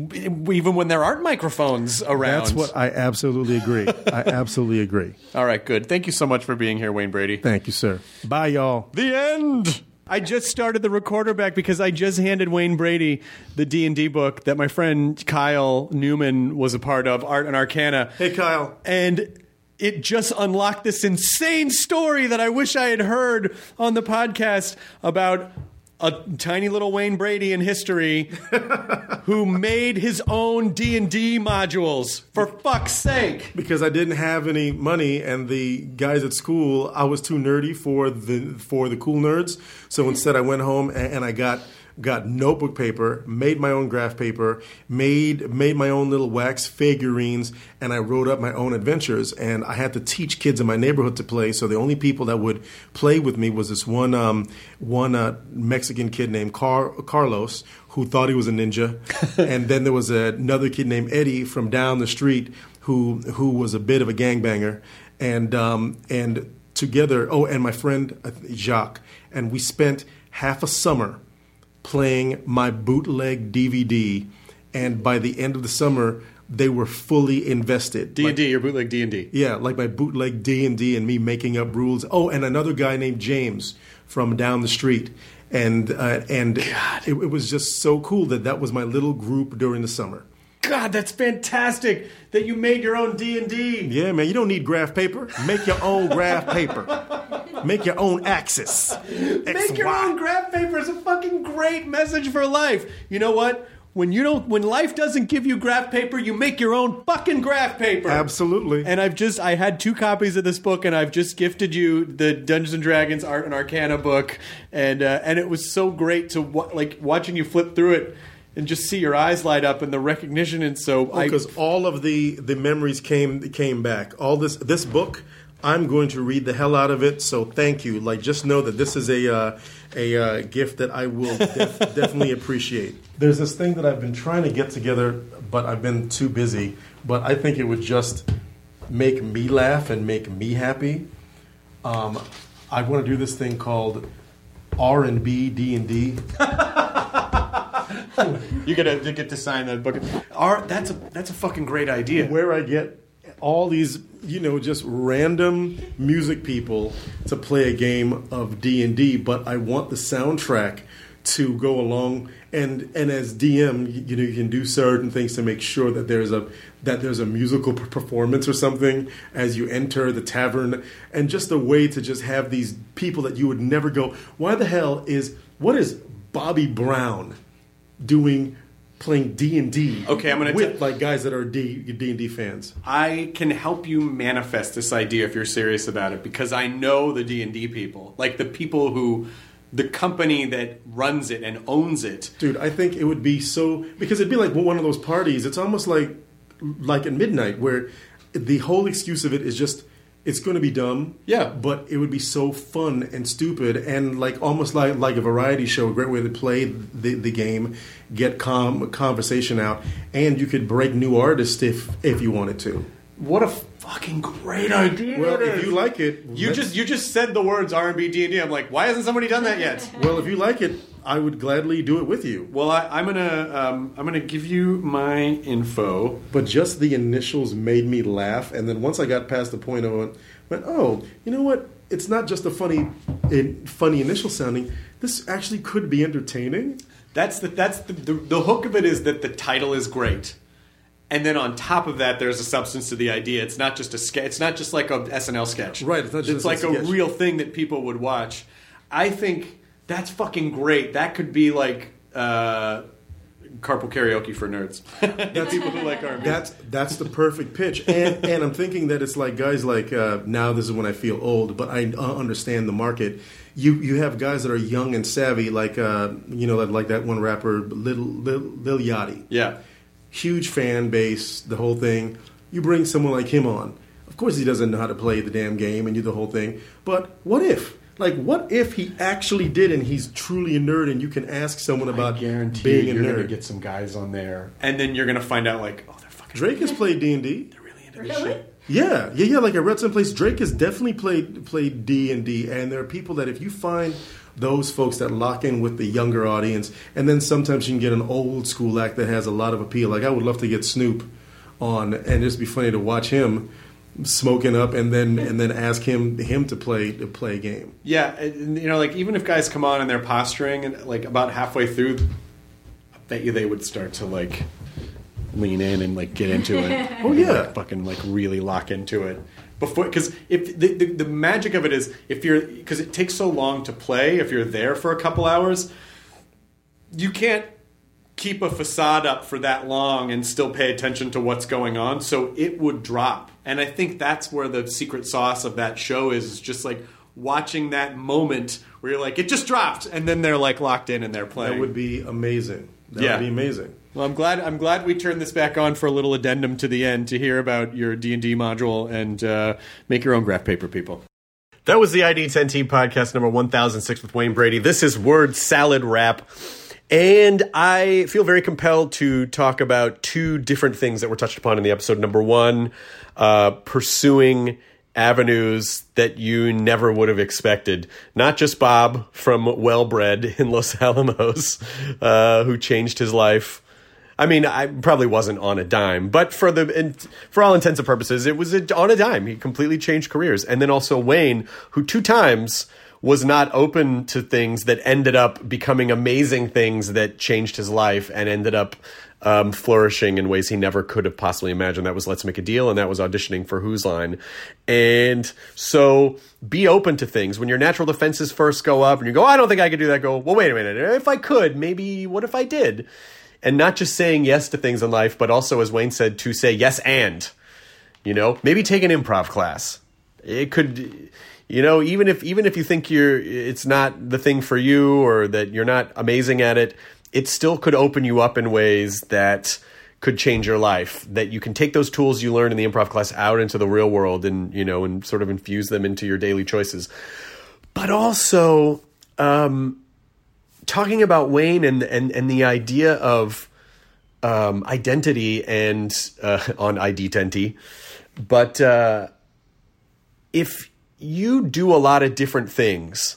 w- even when there aren't microphones around. That's what I absolutely agree. I absolutely agree. All right, good. Thank you so much for being here, Wayne Brady. Thank you, sir. Bye, y'all. The end. I just started the recorder back because I just handed Wayne Brady the D and D book that my friend Kyle Newman was a part of, Art and Arcana. Hey, Kyle. And it just unlocked this insane story that I wish I had heard on the podcast about a tiny little Wayne Brady in history who made his own D and D modules, for fuck's sake. Because I didn't have any money, and the guys at school, I was too nerdy for the for the cool nerds. So instead, I went home and, and I got got notebook paper, made my own graph paper, made made my own little wax figurines, and I wrote up my own adventures. And I had to teach kids in my neighborhood to play. So the only people that would play with me was this one um, one uh, Mexican kid named Car- Carlos, who thought he was a ninja, and then there was another kid named Eddie from down the street who who was a bit of a gangbanger, and um, and together, oh, and my friend uh, Jacques, and we spent half a summer playing my bootleg D V D, and by the end of the summer, they were fully invested. D and D, your bootleg D and D. Yeah, like my bootleg D and D and me making up rules. Oh, and another guy named James from down the street. And uh, and it, it was just so cool that that was my little group during the summer. God, that's fantastic that you made your own D and D. Yeah, man, you don't need graph paper. Make your own graph paper. Make your own axis. Make your own graph paper is a fucking great message for life. You know what? When you don't, when life doesn't give you graph paper, you make your own fucking graph paper. Absolutely. And I've just, I had two copies of this book, and I've just gifted you the Dungeons and Dragons Art and Arcana book, and uh, and it was so great to wa- like watching you flip through it and just see your eyes light up and the recognition. And so, because oh, all of the the memories came came back. All this this book, I'm going to read the hell out of it. So thank you. Like, just know that this is a uh, a uh, gift that I will def- definitely appreciate. There's this thing that I've been trying to get together, but I've been too busy. But I think it would just make me laugh and make me happy. Um, I want to do this thing called R and B D and D. You get to get to sign that book. Our, that's a that's a fucking great idea. Where I get all these, you know, just random music people to play a game of D and D, but I want the soundtrack to go along. And and as D M, you know, you can do certain things to make sure that there's a that there's a musical performance or something as you enter the tavern, and just a way to just have these people that you would never go, why the hell is what is Bobby Brown doing playing D and D okay, I'm gonna with t- like guys that are D D and D fans? I can help you manifest this idea if you're serious about it, because I know the D and D people, like the people who, the company that runs it and owns it. Dude, I think it would be so, because it'd be like one of those parties. It's almost like like at midnight where the whole excuse of it is just, it's going to be dumb. Yeah. But it would be so fun and stupid and like almost like, like a variety show, a great way to play the, the game, get com- conversation out, and you could break new artists if if you wanted to. What a fucking great idea! Well, if you like it, you just you just said the words R and B D and D. I'm like, why hasn't somebody done that yet? Well, if you like it, I would gladly do it with you. Well, I, I'm gonna um, I'm gonna give you my info. But just the initials made me laugh, and then once I got past the point of it, went, oh, you know what? It's not just a funny, in, funny initial sounding. This actually could be entertaining. That's the that's the, the the hook of it is that the title is great. And then on top of that, there's a substance to the idea. It's not just a sketch. It's not just like a S N L sketch. Right. It's, not just it's like a, a real thing that people would watch. I think that's fucking great. That could be like uh, carpool karaoke for nerds. That's people who like R and B. That's that's the perfect pitch. And and I'm thinking that it's like guys like uh, now this is when I feel old, but I uh, understand the market. You you have guys that are young and savvy, like uh, you know, like that one rapper, Lil Lil, Lil Yachty. Yeah. Huge fan base, the whole thing. You bring someone like him on. Of course he doesn't know how to play the damn game and do the whole thing. But what if? Like, what if he actually did and he's truly a nerd and you can ask someone about I guarantee being a you're nerd? Gonna get some guys on there. And then you're going to find out, like, oh, they're fucking... Drake has played D and D. They're really into this shit. Yeah, yeah, yeah. Like I read someplace, Drake has definitely played played D and D, and there are people that if you find those folks that lock in with the younger audience, and then sometimes you can get an old school act that has a lot of appeal. Like I would love to get Snoop on, and just be funny to watch him smoking up, and then and then ask him him to play to play a game. Yeah, and, you know, like even if guys come on and they're posturing, and like about halfway through, I bet you they would start to like lean in and like get into it. Oh yeah, like, fucking like really lock into it before, because if the, the the magic of it is if you're because it takes so long to play. If you're there for a couple hours, you can't keep a facade up for that long and still pay attention to what's going on. So it would drop, and I think that's where the secret sauce of that show is. Is just like watching that moment where you're like, it just dropped, and then they're like locked in and they're playing. That would be amazing. That yeah. would be amazing. Well, I'm glad I'm glad we turned this back on for a little addendum to the end to hear about your D and D module and uh, make your own graph paper, people. That was the I D ten T podcast number one thousand six with Wayne Brady. This is Word Salad Wrap. And I feel very compelled to talk about two different things that were touched upon in the episode. Number one, uh, pursuing avenues that you never would have expected. Not just Bob from Wellbred in Los Alamos, uh, who changed his life. I mean, I probably wasn't on a dime, but for the in, for all intents and purposes, it was a, on a dime. He completely changed careers. And then also Wayne, who two times was not open to things that ended up becoming amazing things that changed his life and ended up um, flourishing in ways he never could have possibly imagined. That was Let's Make a Deal, and that was auditioning for Whose Line. And so be open to things. When your natural defenses first go up and you go, oh, I don't think I could do that, go, well, wait a minute. If I could, maybe what if I did? And not just saying yes to things in life, but also, as Wayne said, to say yes and. You know, maybe take an improv class. It could... You know, even if even if you think you're it's not the thing for you or that you're not amazing at it, it still could open you up in ways that could change your life. That you can take those tools you learned in the improv class out into the real world and, you know, and sort of infuse them into your daily choices. But also, um, talking about Wayne and and and the idea of um, identity and uh, on I D ten T, but uh, if you do a lot of different things,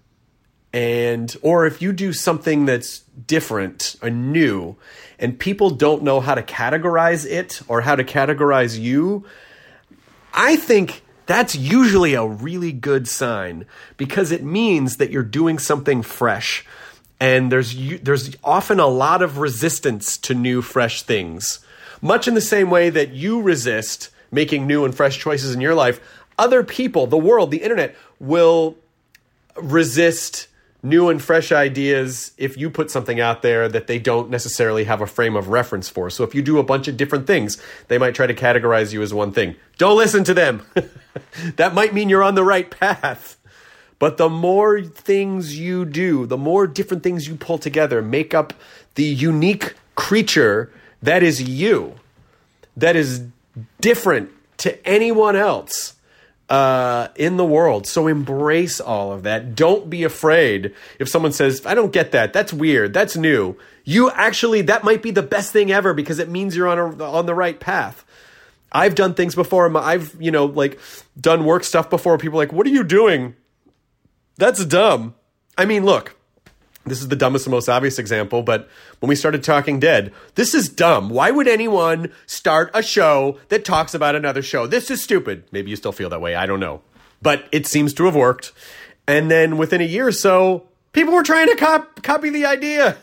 and or if you do something that's different or new, and people don't know how to categorize it or how to categorize you, I think that's usually a really good sign, because it means that you're doing something fresh. And there's there's often a lot of resistance to new, fresh things. Much in the same way that you resist making new and fresh choices in your life, other people, the world, the internet, will resist new and fresh ideas if you put something out there that they don't necessarily have a frame of reference for. So if you do a bunch of different things, they might try to categorize you as one thing. Don't listen to them. That might mean you're on the right path. But the more things you do, the more different things you pull together, make up the unique creature that is you, that is different to anyone else uh, in the world. So embrace all of that. Don't be afraid if someone says, I don't get that. That's weird. That's new. You actually, that might be the best thing ever, because it means you're on a, on the right path. I've done things before. I've, you know, like done work stuff before. People are like, what are you doing? That's dumb. I mean, look, this is the dumbest and most obvious example, but when we started Talking Dead, this is dumb. Why would anyone start a show that talks about another show? This is stupid. Maybe you still feel that way. I don't know. But it seems to have worked. And then within a year or so, people were trying to cop- copy the idea.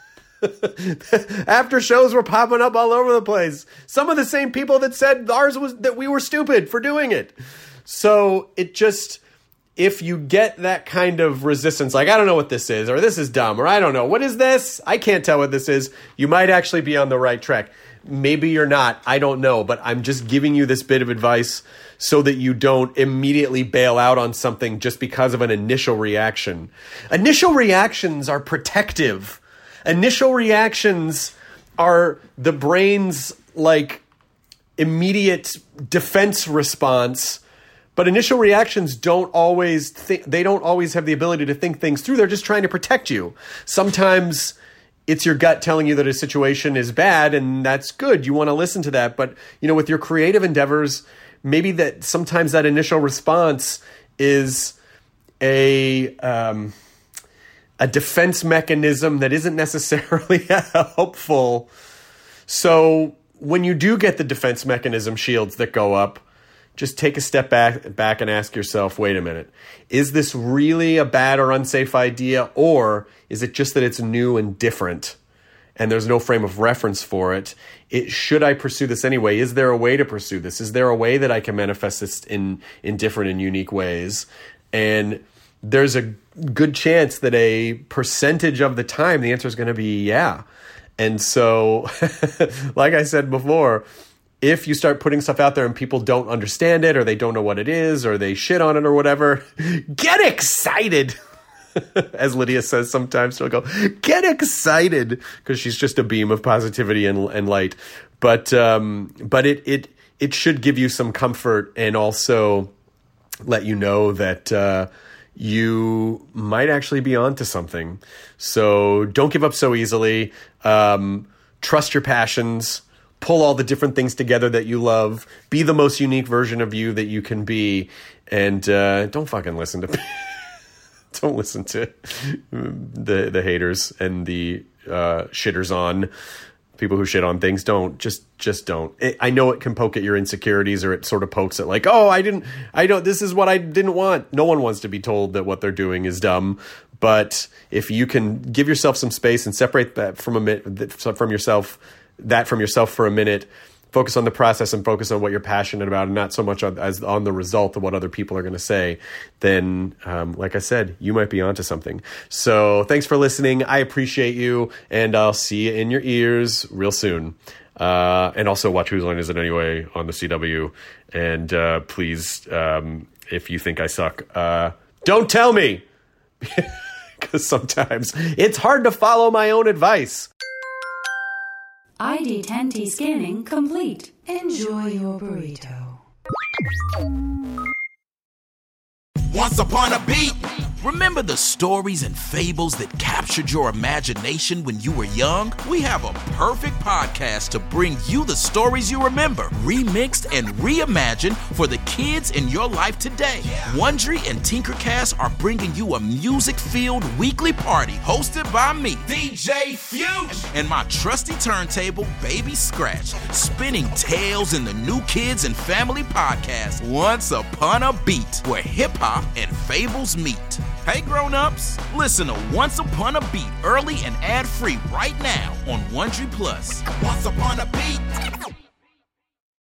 After shows were popping up all over the place. Some of the same people that said ours was that we were stupid for doing it. So it just... If you get that kind of resistance, like, I don't know what this is, or this is dumb, or I don't know, what is this? I can't tell what this is. You might actually be on the right track. Maybe you're not. I don't know. But I'm just giving you this bit of advice so that you don't immediately bail out on something just because of an initial reaction. Initial reactions are protective. Initial reactions are the brain's, like, immediate defense response. But initial reactions don't always think, they don't always have the ability to think things through. They're just trying to protect you. Sometimes it's your gut telling you that a situation is bad, and that's good. You want to listen to that. But, you know, with your creative endeavors, maybe that sometimes that initial response is a um, a defense mechanism that isn't necessarily helpful. So when you do get the defense mechanism shields that go up, just take a step back back and ask yourself, wait a minute, is this really a bad or unsafe idea? Or is it just that it's new and different and there's no frame of reference for it? It should I pursue this anyway? Is there a way to pursue this? Is there a way that I can manifest this in, in different and unique ways? And there's a good chance that a percentage of the time the answer is going to be yeah. And so, like I said before, if you start putting stuff out there and people don't understand it, or they don't know what it is, or they shit on it or whatever, get excited. As Lydia says sometimes, she'll go, get excited, because she's just a beam of positivity and, and light. But um, but it, it it should give you some comfort and also let you know that uh, you might actually be onto something. So don't give up so easily. Um, trust your passions. Pull all the different things together that you love. Be the most unique version of you that you can be. And uh, don't fucking listen to don't listen to the the haters and the uh, shitters on. people who shit on things, don't just just don't. It, I know it can poke at your insecurities, or it sort of pokes at like, oh, I didn't, I don't. This is what I didn't want. No one wants to be told that what they're doing is dumb. But if you can give yourself some space and separate that from a minute, from yourself, that from yourself for a minute. Focus on the process and focus on what you're passionate about, and not so much on, as on the result of what other people are going to say, then, um, like I said, you might be onto something. So thanks for listening. I appreciate you, and I'll see you in your ears real soon. Uh, and also watch Whose Line Is It Anyway on the C W. And uh, please, um, if you think I suck, uh, don't tell me, because sometimes it's hard to follow my own advice. I D ten T scanning complete. Enjoy your burrito. Once upon a beat. Remember the stories and fables that captured your imagination when you were young? We have a perfect podcast to bring you the stories you remember, remixed and reimagined for the kids in your life today. Wondery and Tinkercast are bringing you a music-filled weekly party hosted by me, D J Fusion, and my trusty turntable, Baby Scratch, spinning tales in the New Kids and Family podcast, Once Upon a Beat, where hip-hop and fables meet. Hey grown-ups, listen to Once Upon a Beat early and ad-free right now on Wondery Plus. Once Upon a Beat.